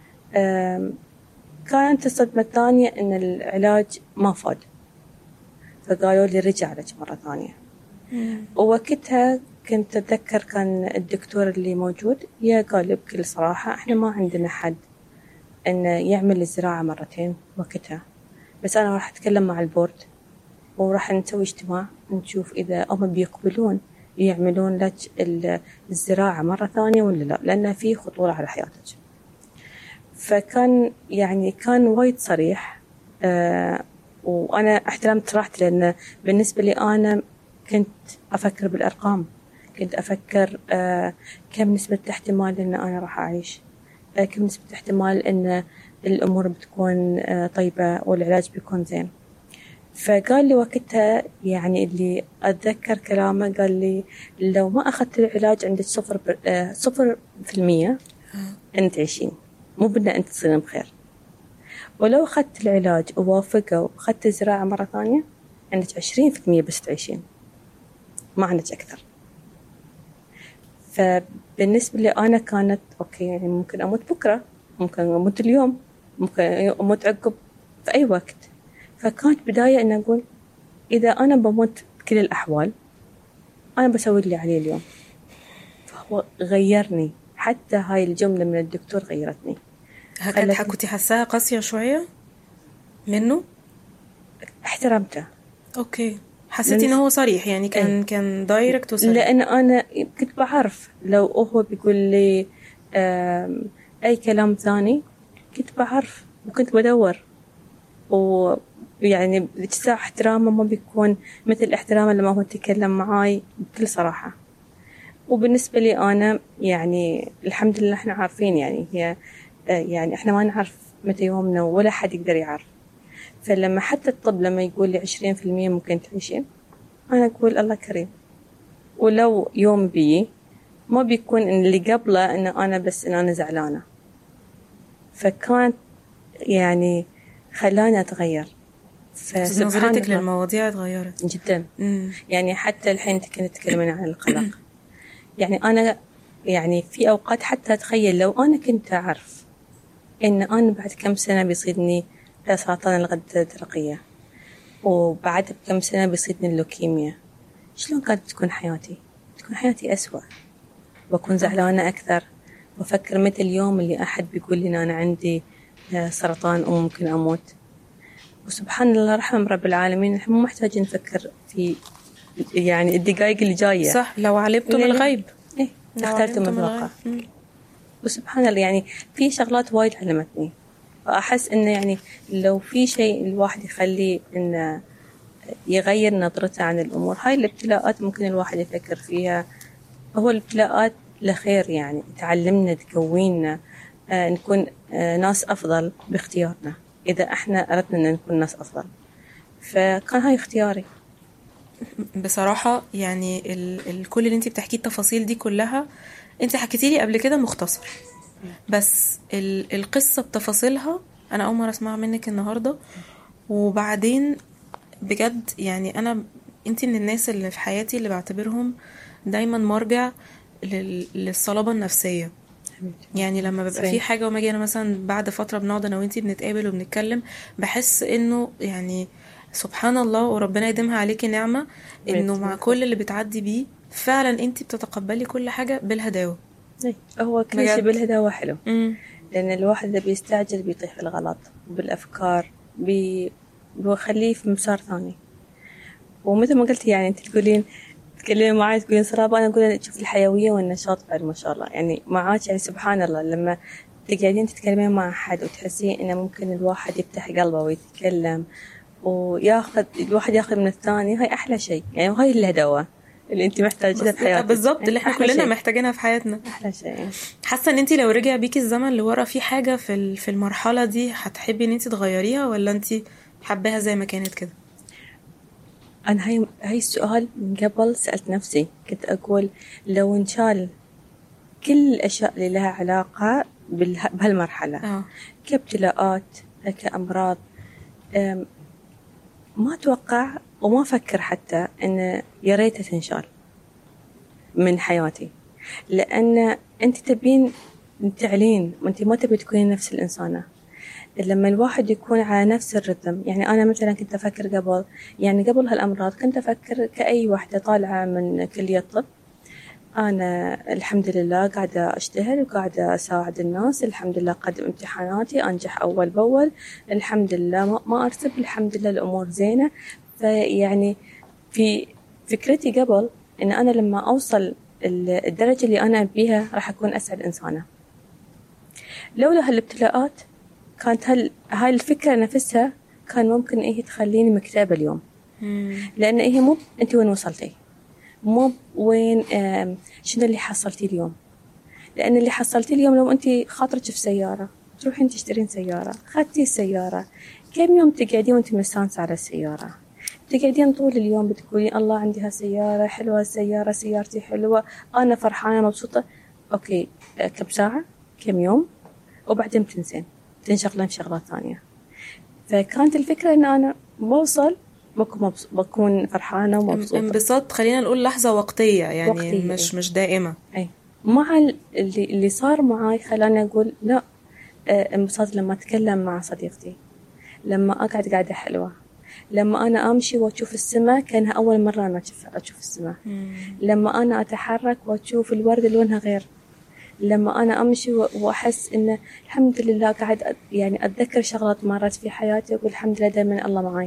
كانت الصدمة الثانية إن العلاج ما فاد، فقالوا لي رجع لك مرة ثانية. ووقتها كنت أتذكر كان الدكتور اللي موجود يا قال بكل صراحة إحنا ما عندنا حد إنه يعمل الزراعة مرتين وقتها، بس أنا راح أتكلم مع البورد وراح نسوي اجتماع نشوف إذا هم بيقبلون يعملون لك الزراعة مرة ثانية ولا لا، لأنها في خطورة على حياتك. فكان يعني كان وايد صريح، آه وأنا احترمت راحتي، لأن بالنسبة لي أنا كنت أفكر بالأرقام، كنت أفكر آه كم نسبة احتمال إن أنا راح أعيش، آه كم نسبة احتمال إن الأمور بتكون آه طيبة والعلاج بيكون زين. فقال لي وقتها يعني اللي أتذكر كلامه، قال لي لو ما أخذت العلاج عندك صفر بر... آه صفر في المية أنت تعيشين، مو بدنا أنت تصيرين بخير. ولو أخذت العلاج ووافقه وأخذت الزراعة مرة ثانية عندك عشرين في المية بس تعيشين، ما عندك أكثر. فبالنسبة لي أنا كانت أوكي، يعني ممكن أموت بكرة، ممكن أموت اليوم، ممكن أموت عقب في أي وقت. فكانت بداية أن أقول إذا أنا بموت بكل الأحوال أنا بسوي اللي عليه اليوم. فهو غيرني، حتى هاي الجملة من الدكتور غيرتني. هكذا كنتي حساها قاسية شوية منه؟ احترمته. أوكي، حسيتي إنه هو صريح يعني كان ايه؟ كان دايركت وصريح. لأن أنا كنت بعرف لو هو بيقول لي أي كلام ثاني كنت بعرف وكنت بدور، ويعني اجتاح احترامه ما بيكون مثل احترامه لما هو تكلم معاي بكل صراحة. وبالنسبة لي أنا يعني الحمد لله احنا عارفين، يعني هي يعني احنا ما نعرف متى يومنا ولا حد يقدر يعرف. فلما حتى الطب لما يقول لي عشرين في المية ممكن تعيشين، أنا أقول الله كريم، ولو يوم بي ما بيكون إن اللي قبله إن أنا بس إن أنا زعلانة. فكانت يعني خلاني أتغير. نظرتك للمواضيع اتغيرت جدا. مم. يعني حتى الحين كنت تكلمين عن القلق. يعني أنا يعني في أوقات حتى أتخيل لو أنا كنت أعرف إن أنا بعد كم سنة بيصيدني سرطان الغدة الدرقية وبعد بكم سنة بيصيدني اللوكيميا، شلون كانت تكون حياتي؟ تكون حياتي أسوأ، بكون زعلانة أكثر، وأفكر متى اليوم اللي أحد بيقول لي أنا عندي سرطان وممكن أموت. وسبحان الله رحم رب العالمين، نحن مو محتاجين نفكر في يعني الدقائق اللي جاية. صح، لو علمتم الغيب إيه اخترتم الواقع. وسبحان الله يعني في شغلات وايد علمتني، وأحس إنه يعني لو في شيء الواحد يخليه إنه يغير نظرته عن الأمور، هاي الابتلاءات ممكن الواحد يفكر فيها. هو الابتلاءات لخير، يعني تعلمنا تكويننا، آه نكون آه ناس أفضل باختيارنا إذا إحنا أردنا أن نكون ناس أفضل. فكان هاي اختياري بصراحة. يعني ال- ال- كل اللي انتي بتحكيه التفاصيل دي كلها انتي حكيتي لي قبل كده مختصر، بس ال- القصة بتفاصيلها أنا أول مرة أسمع منك النهاردة. وبعدين بجد يعني أنا انتي من الناس اللي في حياتي اللي بعتبرهم دايما مرجع لل- للصلابة النفسية. يعني لما ببقى في حاجة وما اجي انا مثلا بعد فترة بنقعد انا وانتي بنتقابل وبنتكلم، بحس انه يعني سبحان الله وربنا يديمها عليكي نعمة، انه مع كل اللي بتعدي بيه فعلا انتي بتتقبلي كل حاجة بالهداوة. إيه، هو كل شيء بجد. بالهداوة حلو، مم. لأن الواحد إذا بيستعجل بيطيح في الغلط بالأفكار، بي بيخليه في مسار ثاني. ومثل ما قلت يعني أنت تقولين تكلمين معي تقولين صرابة، أنا أقول شوف الحيوية والنشاط بعد ما شاء الله يعني معاك. يعني سبحان الله لما تقعدين تتكلمين مع أحد وتحسين إنه ممكن الواحد يفتح قلبه ويتكلم وياخذ الواحد ياخذ من الثاني، هاي أحلى شيء يعني. وهاي الهدوة اللي أنت محتاجتها في حياتك بالظبط، اللي احنا أحلى كلنا شيء. محتاجينها في حياتنا. أحلى شيء. حاسه ان انت لو رجع بيكي الزمن لورا في حاجه في ال- في المرحله دي هتحبي ان انت تغيريها، ولا انت حباها زي ما كانت كده؟ أنا هاي هاي السؤال من قبل سألت نفسي، كنت أقول لو انشال كل الأشياء اللي لها علاقة بالها- بهالمرحلة اه كابتلاءات كأمراض، أم، ما أتوقع وما أفكر حتى إن يا ريت تنشال من حياتي، لأن أنت تبين تعلين وأنت ما تبي تكونين نفس الإنسانة. لما الواحد يكون على نفس الرتم، يعني أنا مثلا كنت أفكر قبل، يعني قبل هالأمراض كنت أفكر كأي واحدة طالعة من كلية طب، أنا الحمد لله قاعدة أجتهد وقاعدة أساعد الناس، الحمد لله قدم امتحاناتي أنجح أول بأول، الحمد لله ما, ما أرسب، الحمد لله الأمور زينة. فيعني في فكرتي قبل إن أنا لما أوصل الدرجة اللي أنا بيها راح أكون أسعد إنسانة. لولا هالابتلاءات كانت هال هاي الفكرة نفسها كان ممكن إيه تخليني مكتئبة اليوم، لأن إيه مو أنت وين وصلتي، مو وين شنو اللي حصلتي اليوم. لأن اللي حصلتي اليوم لو أنت خاطرك في سيارة تروحين تشترين سيارة، خدتي السيارة، كم يوم تقعدين وأنت مستانسة على السيارة، تقعدين طول اليوم بتقولين الله عندي هالسيارة حلوة، السيارة سيارتي حلوة، أنا فرحانة مبسوطة. أوكي كم ساعة كم يوم وبعدين بتنسين تنشغلين في شغلات ثانية. فكانت الفكرة إن أنا بوصل بكون بكون فرحانة ومبسوطة. انبساط خلينا نقول لحظة وقتية يعني وقتية. مش مش دائمة. أي مع اللي اللي صار معاي خلاني أقول لا، انبساط لما أتكلم مع صديقتي، لما أقعد قاعدة حلوة، لما أنا أمشي وأشوف السماء كأنها أول مرة أنا أشوف السماء، لما أنا أتحرك وأشوف الورد لونها غير، لما أنا أمشي وأحس إن الحمد لله قاعد يعني أتذكر شغلات مرت في حياتي وأقول الحمد لله دائما الله معي.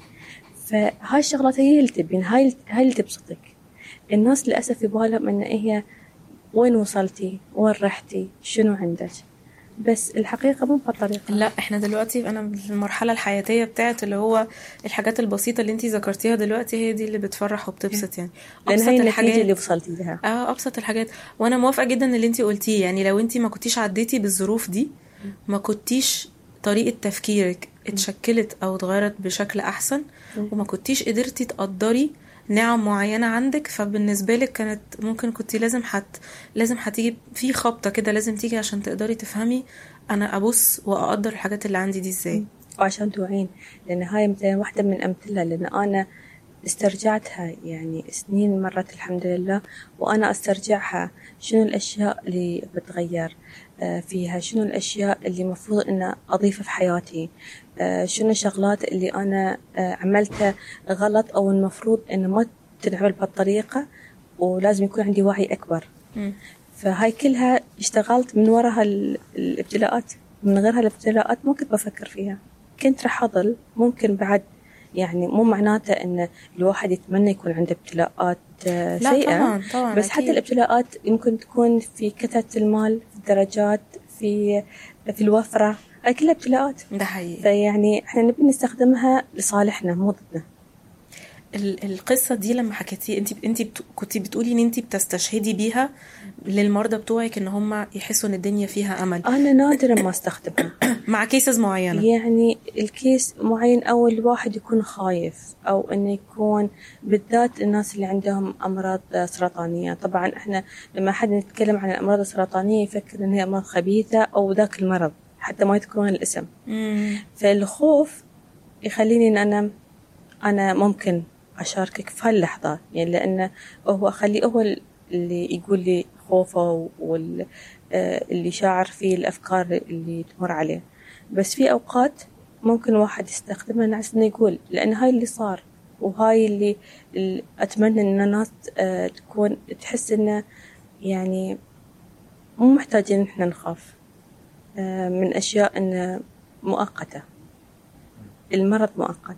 فهاي الشغلات هي اللي تبين، هاي هاي اللي تبسطك. الناس للأسف يبغالهم إن هي وين وصلتي، وين رحتي، شنو عندك، بس الحقيقة مو بهالطريقة. لا احنا دلوقتي انا في المرحلة الحياتية بتاعت اللي هو الحاجات البسيطة اللي انتي ذكرتيها دلوقتي هي دي اللي بتفرح وبتبسط يعني. لأن هاي النتيجة اللي وصلتي لها. اه ابسط الحاجات. وانا موافقة جدا اللي انتي قلتيه، يعني لو انتي ما كنتيش عديتي بالظروف دي ما كنتيش طريقة تفكيرك اتشكلت او اتغيرت بشكل احسن، وما كنتيش قدرتي تقدري نعم معينة عندك، فبالنسبة لك كانت ممكن كنتي لازم حت لازم هتيجي في خبطة كده لازم تيجي عشان تقدري تفهمي انا ابص واقدر الحاجات اللي عندي دي ازاي، وعشان توعين. لان هاي مثلا واحدة من امثلة، لان انا استرجعتها يعني سنين مرت الحمد لله، وانا استرجعها شنو الاشياء اللي بتغير فيها، شنو الاشياء اللي مفروض ان اضيفها في حياتي، شنو الشغلات اللي انا عملتها غلط او المفروض ان ما تنعمل بهالطريقة ولازم يكون عندي وعي اكبر. م. فهاي كلها اشتغلت من وراها الابتلاءات، من غيرها الابتلاءات ما كنت بفكر فيها، كنت رح أضل ممكن بعد. يعني مو معناته ان الواحد يتمنى يكون عنده ابتلاءات سيئة، طبعاً طبعاً بس أكيد. حتى الابتلاءات يمكن تكون في كثرة المال، في الدرجات، في في الوفرة، هاي كلها ابتلاءات. ده حقيقي. فيعني احنا نبي نستخدمها لصالحنا مو ضدنا. القصة دي لما حكيتي انت انت بت... كنت بتقولي ان انت بتستشهدي بيها للمرضى بتوعك ان هم يحسوا ان الدنيا فيها امل. انا نادرا ما استخدمها مع كيسز معينة، يعني الكيس معين او الواحد يكون خايف او انه يكون بالذات الناس اللي عندهم امراض سرطانية. طبعا احنا لما حد نتكلم عن الامراض السرطانية يفكر ان هي امراض خبيثة او ذاك المرض حتى ما يذكرون الاسم. مم. فالخوف يخليني ان انا انا ممكن أشاركك في هاللحظة، يعني لأنه هو أخلي هو اللي يقول لي خوفه واللي شاعر فيه الأفكار اللي تمر عليه. بس في أوقات ممكن واحد يستخدمها ناس إنه يقول، لأن هاي اللي صار وهاي اللي, اللي أتمنى إن الناس تكون تحس إنه يعني مو محتاجين إحنا نخاف من أشياء إن مؤقتة. المرض مؤقت،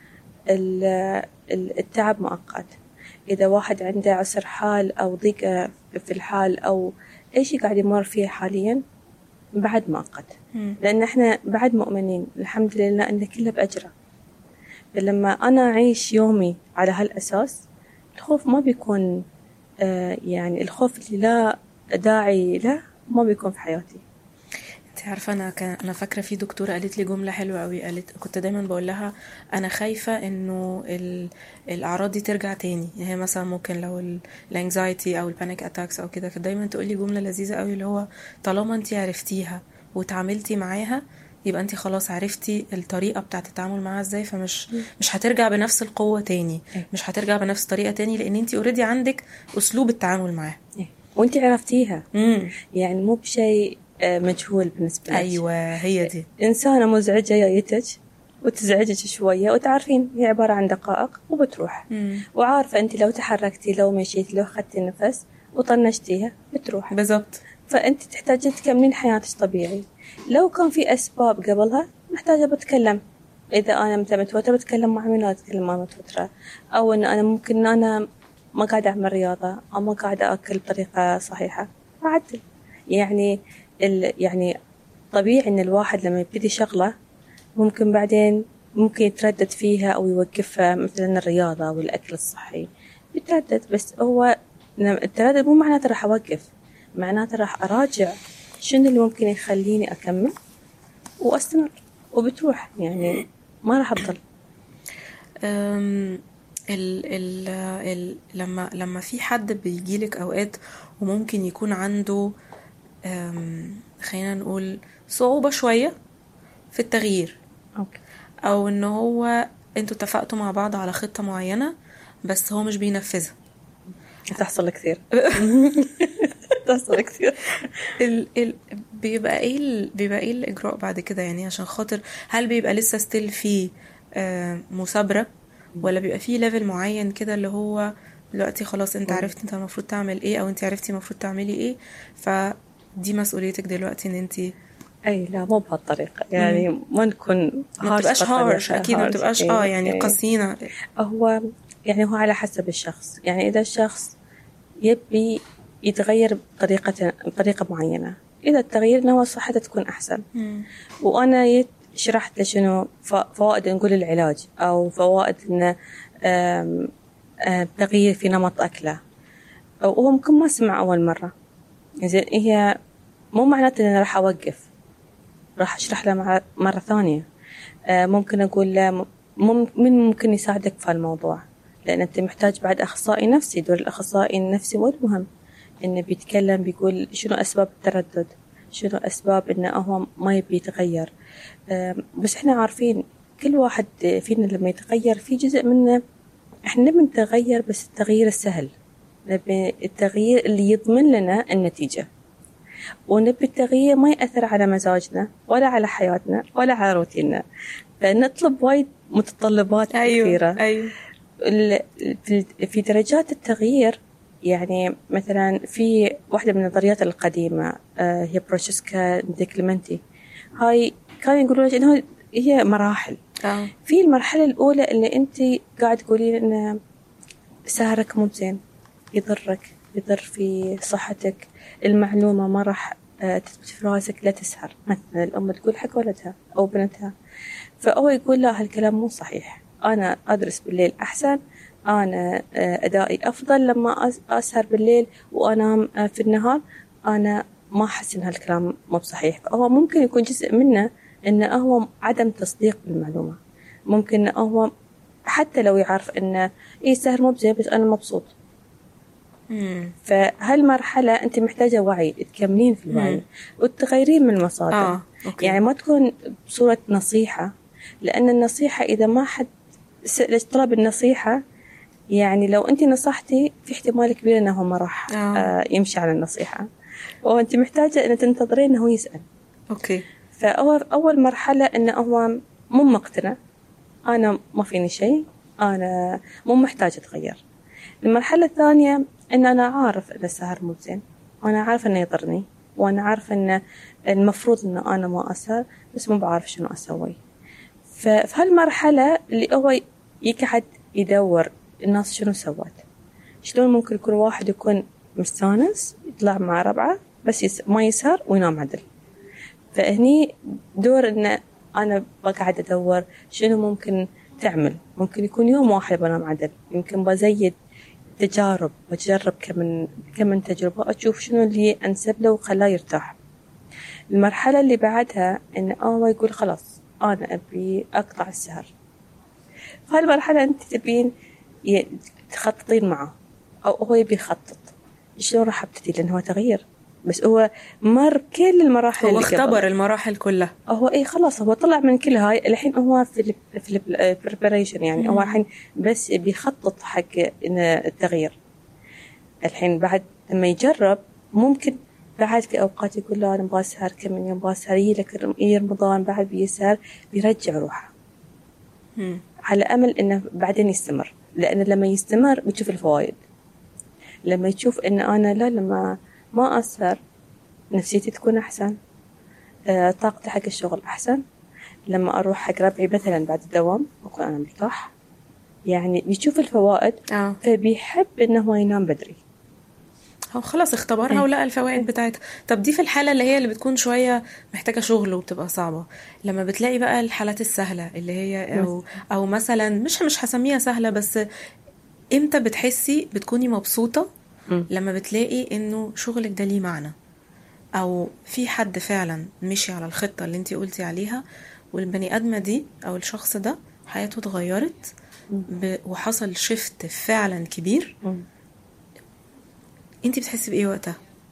التعب مؤقت. إذا واحد عنده عسر حال أو ضيق في الحال أو أي شيء قاعد يمر فيه حاليا بعد مؤقت، لأن إحنا بعد مؤمنين الحمد لله أن كله بأجره. فلما أنا أعيش يومي على هالأساس الخوف ما بيكون آه يعني الخوف اللي لا داعي له ما بيكون في حياتي. انت عارفه انا كان انا فاكره في دكتوره قالت لي جمله حلوه قوي. قالت كنت دايما بقول لها انا خايفه انه ال... الاعراض دي ترجع تاني. يعني هي مثلا ممكن لو الانكزايتي او البانيك اتاكس او كده، كانت دايما تقول لي جمله لذيذه قوي اللي هو طالما انت عرفتيها وتعاملتي معاها يبقى انت خلاص عرفتي الطريقه بتاعه التعامل معاها ازاي، فمش مش هترجع بنفس القوه تاني، مش هترجع بنفس الطريقه تاني، لان انت اوريدي عندك اسلوب التعامل معاها وانت عرفتيها. مم. يعني مو بشيء مجهول بالنسبة لك. أيوة هي دي. إنسانة مزعجة جايتك وتزعجك شوية وتعرفين هي عبارة عن دقائق وبتروح. مم. وعارفة أنت لو تحركتي لو مشيتي لو خدتي نفس وطنشتيها بتروح بالضبط. فأنت تحتاجين تكملين حياتك طبيعي. لو كان في أسباب قبلها محتاجة بتكلم. إذا أنا متوترة بتكلم مع مين؟ لا أتكلم مع متوترة. أو إن أنا ممكن أنا ما قاعدة أعمل رياضة أو ما قاعدة أكل بطريقة صحيحة أعدل. يعني يعني طبيعي إن الواحد لما يبتدي شغلة ممكن بعدين ممكن يتردد فيها أو يوقفها، مثلا الرياضة والأكل الصحي يتردد. بس هو التردد مو معناته راح أوقف، معناته راح أراجع شنو اللي ممكن يخليني أكمل وأستمر وبتروح. يعني ما راح أبطل. ال ال ال لما لما في حد بيجيلك أوقات وممكن يكون عنده خلينا نقول صعوبة شوية في التغيير، أوكي. أو إن هو أنتوا اتفقتوا مع بعض على خطة معينة بس هو مش بينفذها. تحصل كثير. تحصل كثير. ال ال بيبقى إيه ال بيبقى إيه الإجراء بعد كده؟ يعني عشان خاطر هل بيبقى لسه ستيل في آه مثابرة، ولا بيبقى في ليفل معين كده اللي هو دلوقتي خلاص أنت عرفت أنت المفروض تعمل إيه أو أنت عرفتي المفروض تعملي إيه، ف دي مسؤوليتك دلوقتي ان انتي اي لا مو بهالطريقه. يعني مم. ما نكون ما تبقاش هارش اكيد، ما تبقاش اه يعني قاسينا. هو يعني هو على حسب الشخص. يعني اذا الشخص يبي يتغير بطريقه بطريقه معينه، اذا التغيير نوع صحته تكون احسن. مم. وانا شرحت له شنو فوائد نقول العلاج او فوائد انه تغيير في نمط اكله، وهو ممكن ما سمع اول مره. زين هي مو معناته ان انا راح اوقف، راح اشرح له مره ثانيه. آه ممكن اقول له من ممكن يساعدك في الموضوع، لان انت محتاج بعد اخصائي نفسي. دور الاخصائي النفسي وايد مهم، انه بيتكلم بيقول شنو اسباب التردد، شنو اسباب انه هو ما يبي يتغير. آه بس احنا عارفين كل واحد فينا لما يتغير في جزء منه احنا نبي نتغير، بس التغيير السهل، نبي التغيير اللي يضمن لنا النتيجة، ونبي التغيير ما يأثر على مزاجنا ولا على حياتنا ولا على روتيننا. فنطلب وايد متطلبات أيوة كثيرة. أيوة. في درجات التغيير، يعني مثلا في واحدة من النظريات القديمة هي بروشسكا ديكليمنتي، هاي كانوا يقولون إنه هي مراحل. أوه. في المرحلة الأولى اللي أنت قاعد تقولين إن سهرك مو زين، يضرك، يضر في صحتك، المعلومة ما راح تثبت في راسك لا تسهر. مثلا الأم تقول حق ولدها أو بنتها، فهو يقول لا هالكلام مو صحيح، أنا أدرس بالليل أحسن، أنا أدائي أفضل لما أسهر بالليل وأنام في النهار. أنا ما أحس إن هالكلام مو صحيح. فهو ممكن يكون جزء منه إنه هو عدم تصديق بالمعلومة. ممكن هو حتى لو يعرف إنه إيه السهر مو بزين بس أنا مبسوط. مم. فهالمرحلة أنت محتاجة وعي، تكملين في الوعي وتغيرين من المصادر. آه. أوكي. يعني ما تكون بصورة نصيحة، لأن النصيحة إذا ما حد سألش طلب النصيحة، يعني لو أنت نصحتي في احتمال كبير أنه ما راح آه. آه يمشي على النصيحة، وأنت محتاجة أن تنتظرين أنه يسأل. أوكي. فأول أول مرحلة أنه هو مو مقتنع، أنا ما فيني شيء، أنا مو محتاجة أتغير. المرحلة الثانية إن أنا عارف إن السهر مو زين، وأنا عارف إنه يضرني، وأنا عارفة إن المفروض إن أنا ما أسهر بس مو بعرف شنو أسوي. ففي هالمرحلة اللي هو يقعد يدور الناس شنو سوت، شلون ممكن يكون واحد يكون مستانس يطلع مع ربعه بس يس... ما يسهر وينام عدل. فهني دور إن أنا بقعد أدور شنو ممكن تعمل. ممكن يكون يوم واحد بنام عدل، يمكن بزيد تجارب، بجرب كم كم من تجربة أشوف شنو اللي أنسب له وخلاه يرتاح. المرحلة اللي بعدها إن هو يقول خلاص أنا أبي أقطع السهر. فهالمرحلة أنت تبين تخططين معه أو هو يبي يخطط شلون راح أبتدي، لأن هو تغيير بس هو مر كل المراحل، هو اختبر المراحل كلها. هو إيه خلاص هو طلع من كل هاي الحين هو في ال في البريبريشن يعني مم. هو الحين بس بيخطط حق التغيير. الحين بعد لما يجرب ممكن بعد في أوقات يقول له أنا أبغى أسهر كم من يوم، أبغى أسهر يلك إيه رمضان بعد بيسهر بيرجع روحه مم. على أمل إنه بعدين يستمر، لأن لما يستمر بتشوف الفوائد. لما يشوف إن أنا لا لما ما أسهر نفسيتي تكون أحسن، آه، طاقتي حق الشغل أحسن، لما أروح حق ربعي مثلا بعد الدوام أكون أنا مرتاح، يعني بيشوف الفوائد آه. فبيحب إنه هو ينام بدري. هو خلاص اختبرها ولقى الفوائد بتاعتها. طب دي في الحالة اللي هي اللي بتكون شوية محتاجة شغل وبتبقى صعبة. لما بتلاقي بقى الحالات السهلة اللي هي أو, أو مثلا مش مش هسميها سهلة، بس إمتى بتحسي بتكوني مبسوطة؟ م. لما بتلاقي إنه شغلك ده ليه معنى، أو في حد فعلا مشي على الخطة اللي انتي قلتي عليها والبني آدمة دي أو الشخص ده حياته اتغيرت ب... وحصل شفت فعلا كبير. م. انتي بتحسي بإيه وقتها؟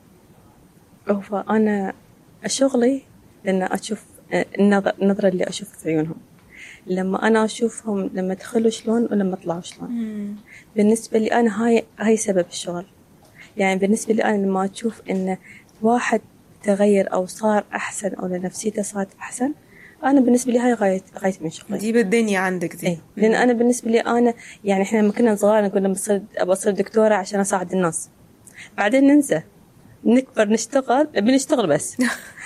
هو أنا شغلي لأن أشوف النظرة اللي أشوف في عيونهم، لما أنا أشوفهم لما دخلوا شلون ولما طلعوا شلون. مم. بالنسبة لي أنا هاي هاي سبب الشغل. يعني بالنسبة لي أنا لما أشوف إن واحد تغير أو صار أحسن أو لنفسيته صارت أحسن، أنا بالنسبة لي هاي غاية غاية من شغلي. دي بالدنيا عندك دي. إيه؟ لأن أنا بالنسبة لي أنا يعني إحنا لما كنا صغار نقول لما بصير أبغى أصير دكتورة عشان أساعد الناس، بعدين ننسى نكبر نشتغل بنشتغل بس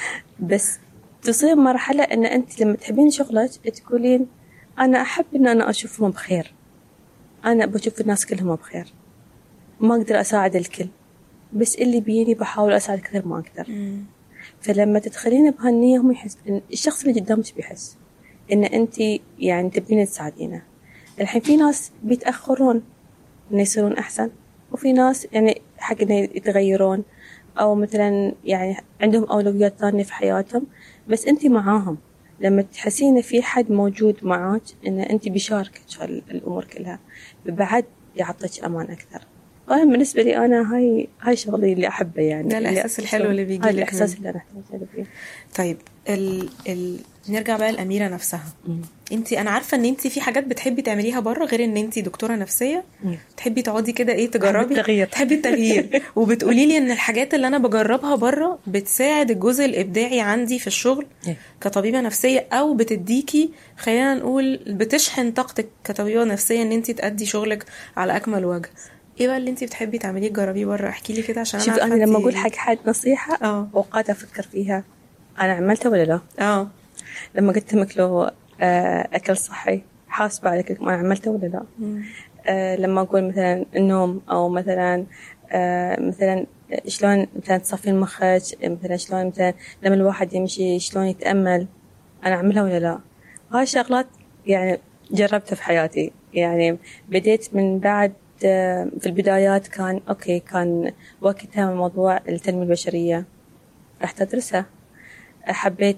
بس تصير مرحلة إن أنت لما تحبين شغلك تقولين أنا أحب إن أنا أشوفهم بخير، أنا بشوف الناس كلهم بخير، ما أقدر أساعد الكل بس اللي بيني بحاول أساعد كثير ما أقدر. مم. فلما تدخلين بهالنية هم يحس الشخص اللي قدامك بيحس إن أنت يعني تبين تساعدينه. الحين في ناس بيتأخرون إن يصيرون أحسن، وفي ناس يعني حق إن يتغيرون أو مثلا يعني عندهم أولويات ثانية في حياتهم، بس أنت معاهم لما تحسين في حد موجود معاك إن أنت بيشاركك الأمور كلها بعد يعطيك أمان أكثر. أنا بالنسبة لي أنا هاي هاي شغلي اللي أحبه، يعني ده الإحساس الحلو اللي بيجي لك، الإحساس اللي أنا أحتاجه فيه. طيب ال ال نرجع بقى الأميرة نفسها. انت انا عارفه ان انت في حاجات بتحبي تعمليها بره غير ان انت دكتوره نفسيه. مم. تحبي تقعدي كده ايه تجربي التغيير. تحبي التغيير وبتقولي لي ان الحاجات اللي انا بجربها بره بتساعد الجزء الابداعي عندي في الشغل كطبيبه نفسيه، او بتديكي خلينا نقول بتشحن طاقتك كطبيبه نفسيه ان انت تأدي شغلك على اكمل وجه. ايه بقى اللي انت بتحبي تعمليه تجربيه بره؟ احكي لي كده عشان انا عارفه. انا لما اقول حق حد نصيحه اه اوقات افكر فيها انا عملتها ولا لا. اه لما قلت لك له أكل صحي حاسبة عليك ما عملته ولا لا. آه لما أقول مثلا النوم أو مثلا آه مثلا شلون مثلا تصفين مخك، مثلا شلون مثلا لما الواحد يمشي شلون يتأمل، أنا أعملها ولا لا. هاي الشغلات يعني جربتها في حياتي. يعني بديت من بعد آه في البدايات كان أوكي كان وقتها موضوع التنمية البشرية رحت أدرسها. حبيت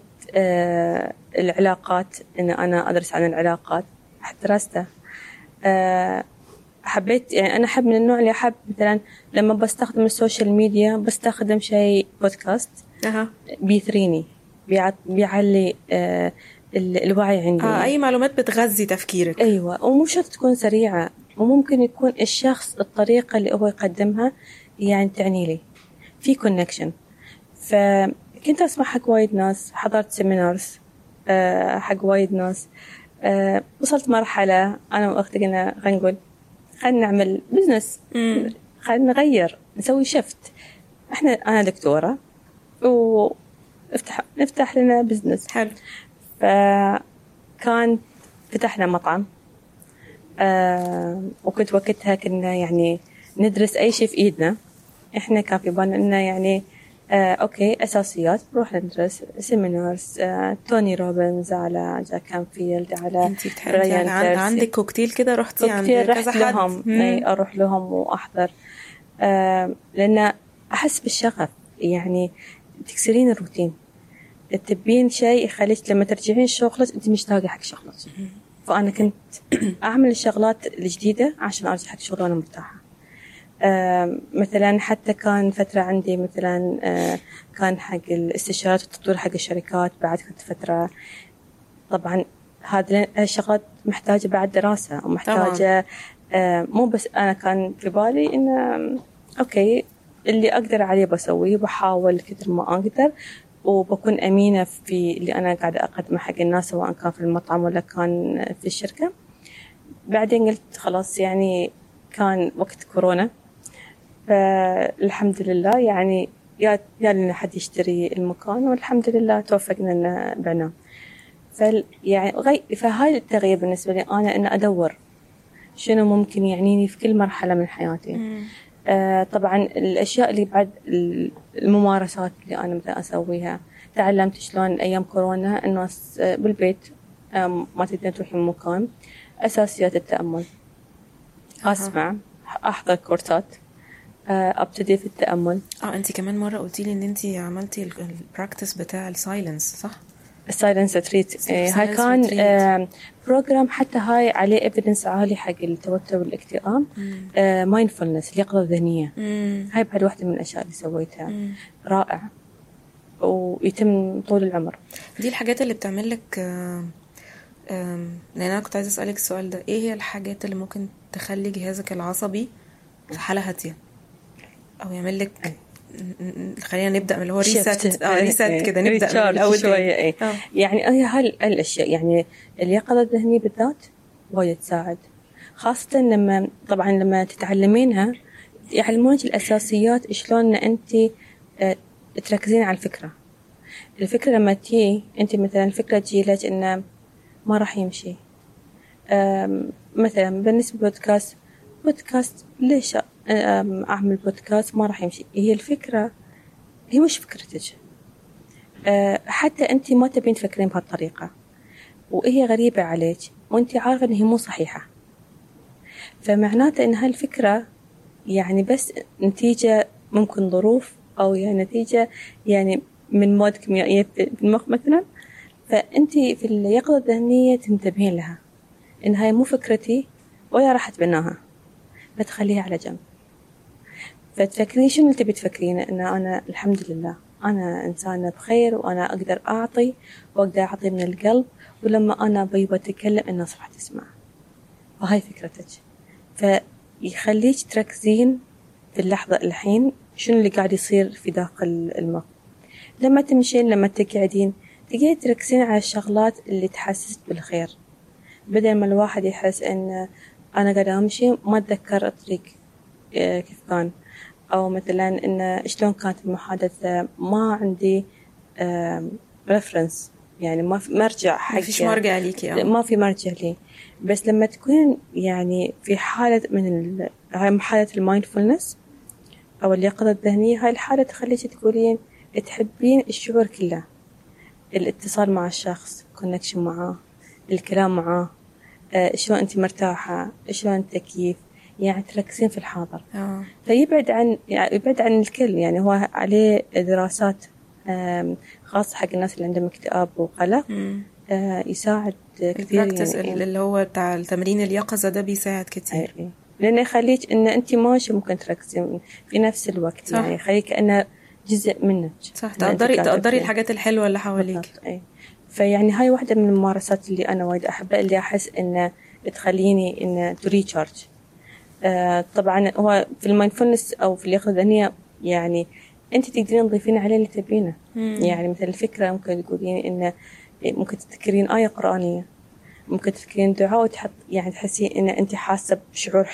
آه العلاقات إن أنا أدرس عن العلاقات درسته. أه حبيت يعني أنا أحب من النوع اللي أحب مثلا لما بستخدم السوشيال ميديا بستخدم شيء بودكاست أه. بيثريني بيعلي أه الوعي عندي. آه أي معلومات بتغذي تفكيرك. أيوة، ومو شرط تكون سريعة، وممكن يكون الشخص الطريقة اللي هو يقدمها يعني تعني لي في كونكشن. فكنت أسمع حق وايد ناس، حضرت سيمينارز أه حق وايد ناس. أه وصلت مرحلة أنا وأختي قلنا خلينا نقول خلينا نعمل بزنس، خلينا نغير نسوي شفت. إحنا أنا دكتورة وافتح نفتح لنا بزنس. حلو. فكان فتحنا مطعم. آه وكنت وقتها كنا يعني ندرس أي شيء في إيدنا. إحنا كان في بالنا إنه يعني آه أوكي أساسيات، نروح ندرس سيمينارز، آه توني روبنز، على جاك كانفيلد، على انتي بتحبي يعني عندك كوكتيل كده رحتي عند كذا حد؟ لهم أي أروح لهم وأحضر. آه لأن أحس بالشغف، يعني تكسرين الروتين، تبين شيء يخليك لما ترجعين شغلك أنت مشتاقة حق شغلك. فأنا كنت أعمل الشغلات الجديدة عشان أرجع حق شغل وأنا مرتاحة. آه مثلا حتى كان فترة عندي مثلا آه كان حق الاستشارات والتطوير حق الشركات، بعد كنت فترة طبعا هذه الشغلات محتاجة بعد دراسة ومحتاجة آه مو بس أنا كان في بالي إن أوكي اللي أقدر عليه بسويه، بحاول كثر ما أقدر وبكون أمينة في اللي أنا قاعدة أقدمه حق الناس، سواء كان في المطعم ولا كان في الشركة. بعدين قلت خلاص يعني كان وقت كورونا، فالحمد لله يعني يا يا لنا حد يشتري المكان، والحمد لله توفقنا إن بعناه. فال يعني غي فهاي التغيير بالنسبة لي أنا إن أدور شنو ممكن يعنيني في كل مرحلة من حياتي. آه طبعا الأشياء اللي بعد الممارسات اللي أنا مثلا أسويها، تعلمت شلون أيام كورونا الناس بالبيت آه ما تقدر تروحين مكان، أساسيات التأمل، أسمع، أحضر كورسات، أبتدي في التأمل. اه انتي كمان مرة قلتي لي ان انتي عملتي البراكتس بتاع السايلنس، صح؟ السايلنس ريتريت. هاي كان بروجرام حتى هاي عليه ايفيدنس عالي حق التوتر والاكتئاب. مايندفولنس، اليقظة الذهنية. مم. هاي بعد واحدة من الأشياء اللي سويتها. مم. رائع ويتم طول العمر. دي الحاجات اللي بتعمل لك آه لأن أنا كنت عايزة أسألك السؤال ده، إيه هي الحاجات اللي ممكن تخلي جهازك العصبي في حالة هادية أو يعمل لك أي. خلينا نبدأ من اللي هو ريسات اه ريسات كده، نبدأ من الأول شوية. ايه أوه. يعني هي هالأشياء، يعني اليقظة الذهنية بالذات وايد تساعد، خاصة لما طبعا لما تتعلمينها يعلمونك الأساسيات شلون أنت تركزين على الفكرة. الفكرة لما تيجي أنت مثلا الفكرة تجي لك إنه ما راح يمشي، مثلا بالنسبة للبودكاست، بودكاست ليش أعمل بودكاست ما راح يمشي؟ هي الفكرة هي مش فكرتك، أه حتى أنت ما تبين تفكرين بهالطريقة وهي غريبة عليك وأنت عارفة أن هي مو صحيحة، فمعناته أن هالفكرة يعني بس نتيجة ممكن ظروف أو يعني نتيجة يعني من مواد كيميائية في المخ مثلا. فأنت في اليقظة الذهنية تنتبهين لها إن هاي مو فكرتي ولا راح أتبناها، فتخليها على جنب، فتفكرين شنو اللي تبي تفكرينه، إن أنا الحمد لله أنا إنسانة بخير وأنا أقدر أعطي وأقدر أعطي من القلب، ولما أنا أبي بتكلم الناس راح تسمع، وهاي فكرتك. فيخليك تركزين في اللحظة الحين شنو اللي قاعد يصير في داخل المخ. لما تمشين لما تقعدين تقعدين تركزين على الشغلات اللي تحسسك بالخير، بدل ما الواحد يحس إن أنا قاعد أمشي ما أتذكر الطريق كيف كان، أو مثلا إن شلون كانت المحادثة، ما عندي ريفرنس، يعني ما في مرجع حق، ما فيش مرجع ليكي، ما في مرجع لي. بس لما تكون يعني في حالة من هاي حالة المايندفولنس أو اليقظة الذهنية، هاي الحالة تخليك تقولين تحبين الشعور كله، الاتصال مع الشخص، كونكشن معاه، الكلام معاه، آه شلون أنت مرتاحة، شلون تكييف، يعني تركزين في الحاضر. أوه. فيبعد عن يعني يبعد عن الكل، يعني هو عليه دراسات خاصة حق الناس اللي عندهم اكتئاب وقلق، آه يساعد كثير. يعني اللي هو بتاع التمرين اليقظة ده بيساعد كثير، أي. لأنه يخليك إن أنت ماشي ممكن تركزين في نفس الوقت. صح. يعني يخليك كأنه جزء منك. صح، تقدري تقدري الحاجات الحلوة اللي حواليك. أي. فيعني هاي واحدة من الممارسات اللي أنا وايد أحبها، اللي أحس إنه تخليني إنه تريتشارج. آه طبعا هو في المايندفولنس أو في اليقظة الذهنية يعني أنت تقدرين تضيفين عليه اللي تبينه. يعني مثل الفكرة ممكن تقولين إنه ممكن تذكرين آية قرآنية، ممكن تذكرين دعاء وتحط يعني تحسين إن أنت حاسة بشعور حلو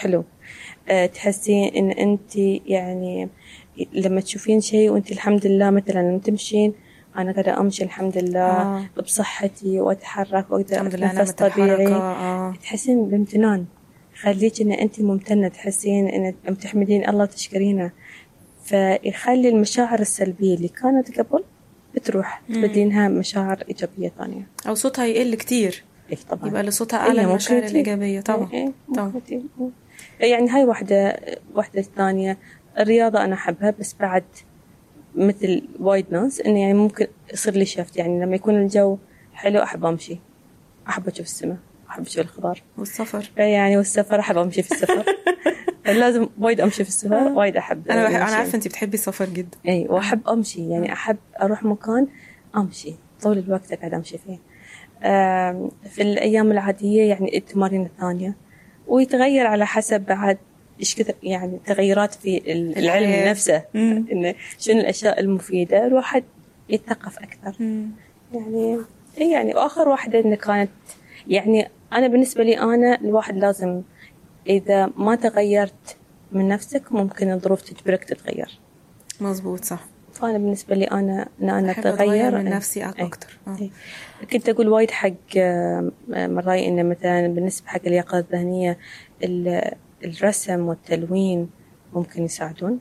أه تحسين إن أنت يعني لما تشوفين شيء وأنت الحمد لله مثلا تمشين، أنا قاعدة أمشي الحمد لله آه. بصحتي وأتحرك وأقدر أتنفس طبيعي، آه. تحسين بامتنان، خليك إن أنت ممتنة، تحسين إن تحمدين الله وتشكرينه، فيخلي المشاعر السلبية اللي كانت قبل بتروح تبدينها مشاعر إيجابية ثانية، أو صوتها يقل كتير. إيه طبعا يبقى لصوتها أعلى إيه المشاعر الإيجابية طبعا. إيه طبعا. يعني هاي واحدة واحدة ثانية. الرياضة أنا أحبها، بس بعد مثل وايد ناس إنه يعني ممكن يصير لي شفت، يعني لما يكون الجو حلو أحب أمشي، أحب أشوف السماء، أحب أشوف الخضار، والسفر يعني والسفر أحب أمشي في السفر لازم وايد أمشي في السفر، وايد أحب. أنا أنا عارفة أنتي بتحبي السفر جدا. أي وأحب أمشي، يعني أحب أروح مكان أمشي طول الوقت قاعد أمشي فيه. في الأيام العادية يعني التمارين الثانية، ويتغير على حسب بعد إيش كثر يعني تغيرات في العلم الحياة. نفسه إنه شنو الأشياء المفيدة الواحد يتثقف أكثر. مم. يعني يعني وآخر واحدة إن كانت يعني أنا بالنسبة لي أنا الواحد لازم إذا ما تغيرت من نفسك ممكن الظروف تجبرك تتغير. مظبوط صح. فأنا بالنسبة لي أنا إن أنا أتغير من نفسي أكتر. أي. أه. كنت أقول وايد حق مرأي إنه مثلا بالنسبة حق اللياقة الذهنية الرسم والتلوين ممكن يساعدون،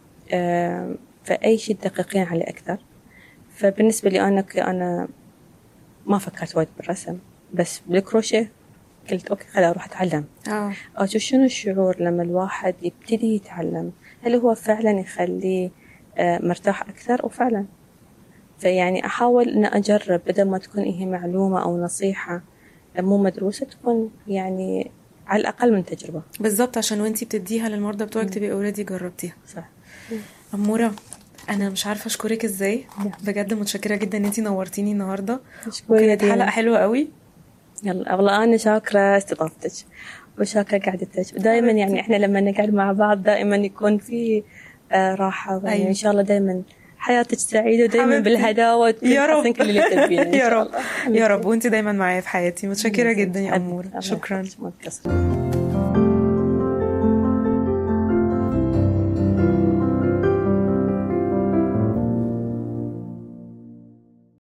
فأي شيء تدققين عليه أكثر. فبالنسبة لي أنا أنا ما فكرت وايد بالرسم، بس بالكروشيه قلت أوكي خلاص أروح أتعلم. آه. أشوف شنو الشعور لما الواحد يبتدي يتعلم، هل هو فعلا يخليه مرتاح أكثر وفعلا. فيعني أحاول أن أجرب بدل ما تكون هي معلومة أو نصيحة مو مدروسة، تكون يعني على الأقل من تجربة. بالضبط، عشان وانتي بتديها للمرضى بتوعك تبقي اوريدي جربتيها. صح. أمورة، أنا مش عارفة أشكرك إزاي، بجد متشكرة جدا إن انتي نورتيني النهاردة، وكانت حلقة حلوة قوي. يلا والله أنا شاكرة استضافتك وشاكرة قعدتك، ودائما يعني إحنا لما نقعد مع بعض دائما يكون في آه راحة، يعني أيوة. إن شاء الله دائما حياتك سعيدة ودائما بالهداوة يا رب كل اللي تبينه يا رب يا رب، وانت دايما معايا في حياتي. متشكرة جدا يا أمورة، شكرا.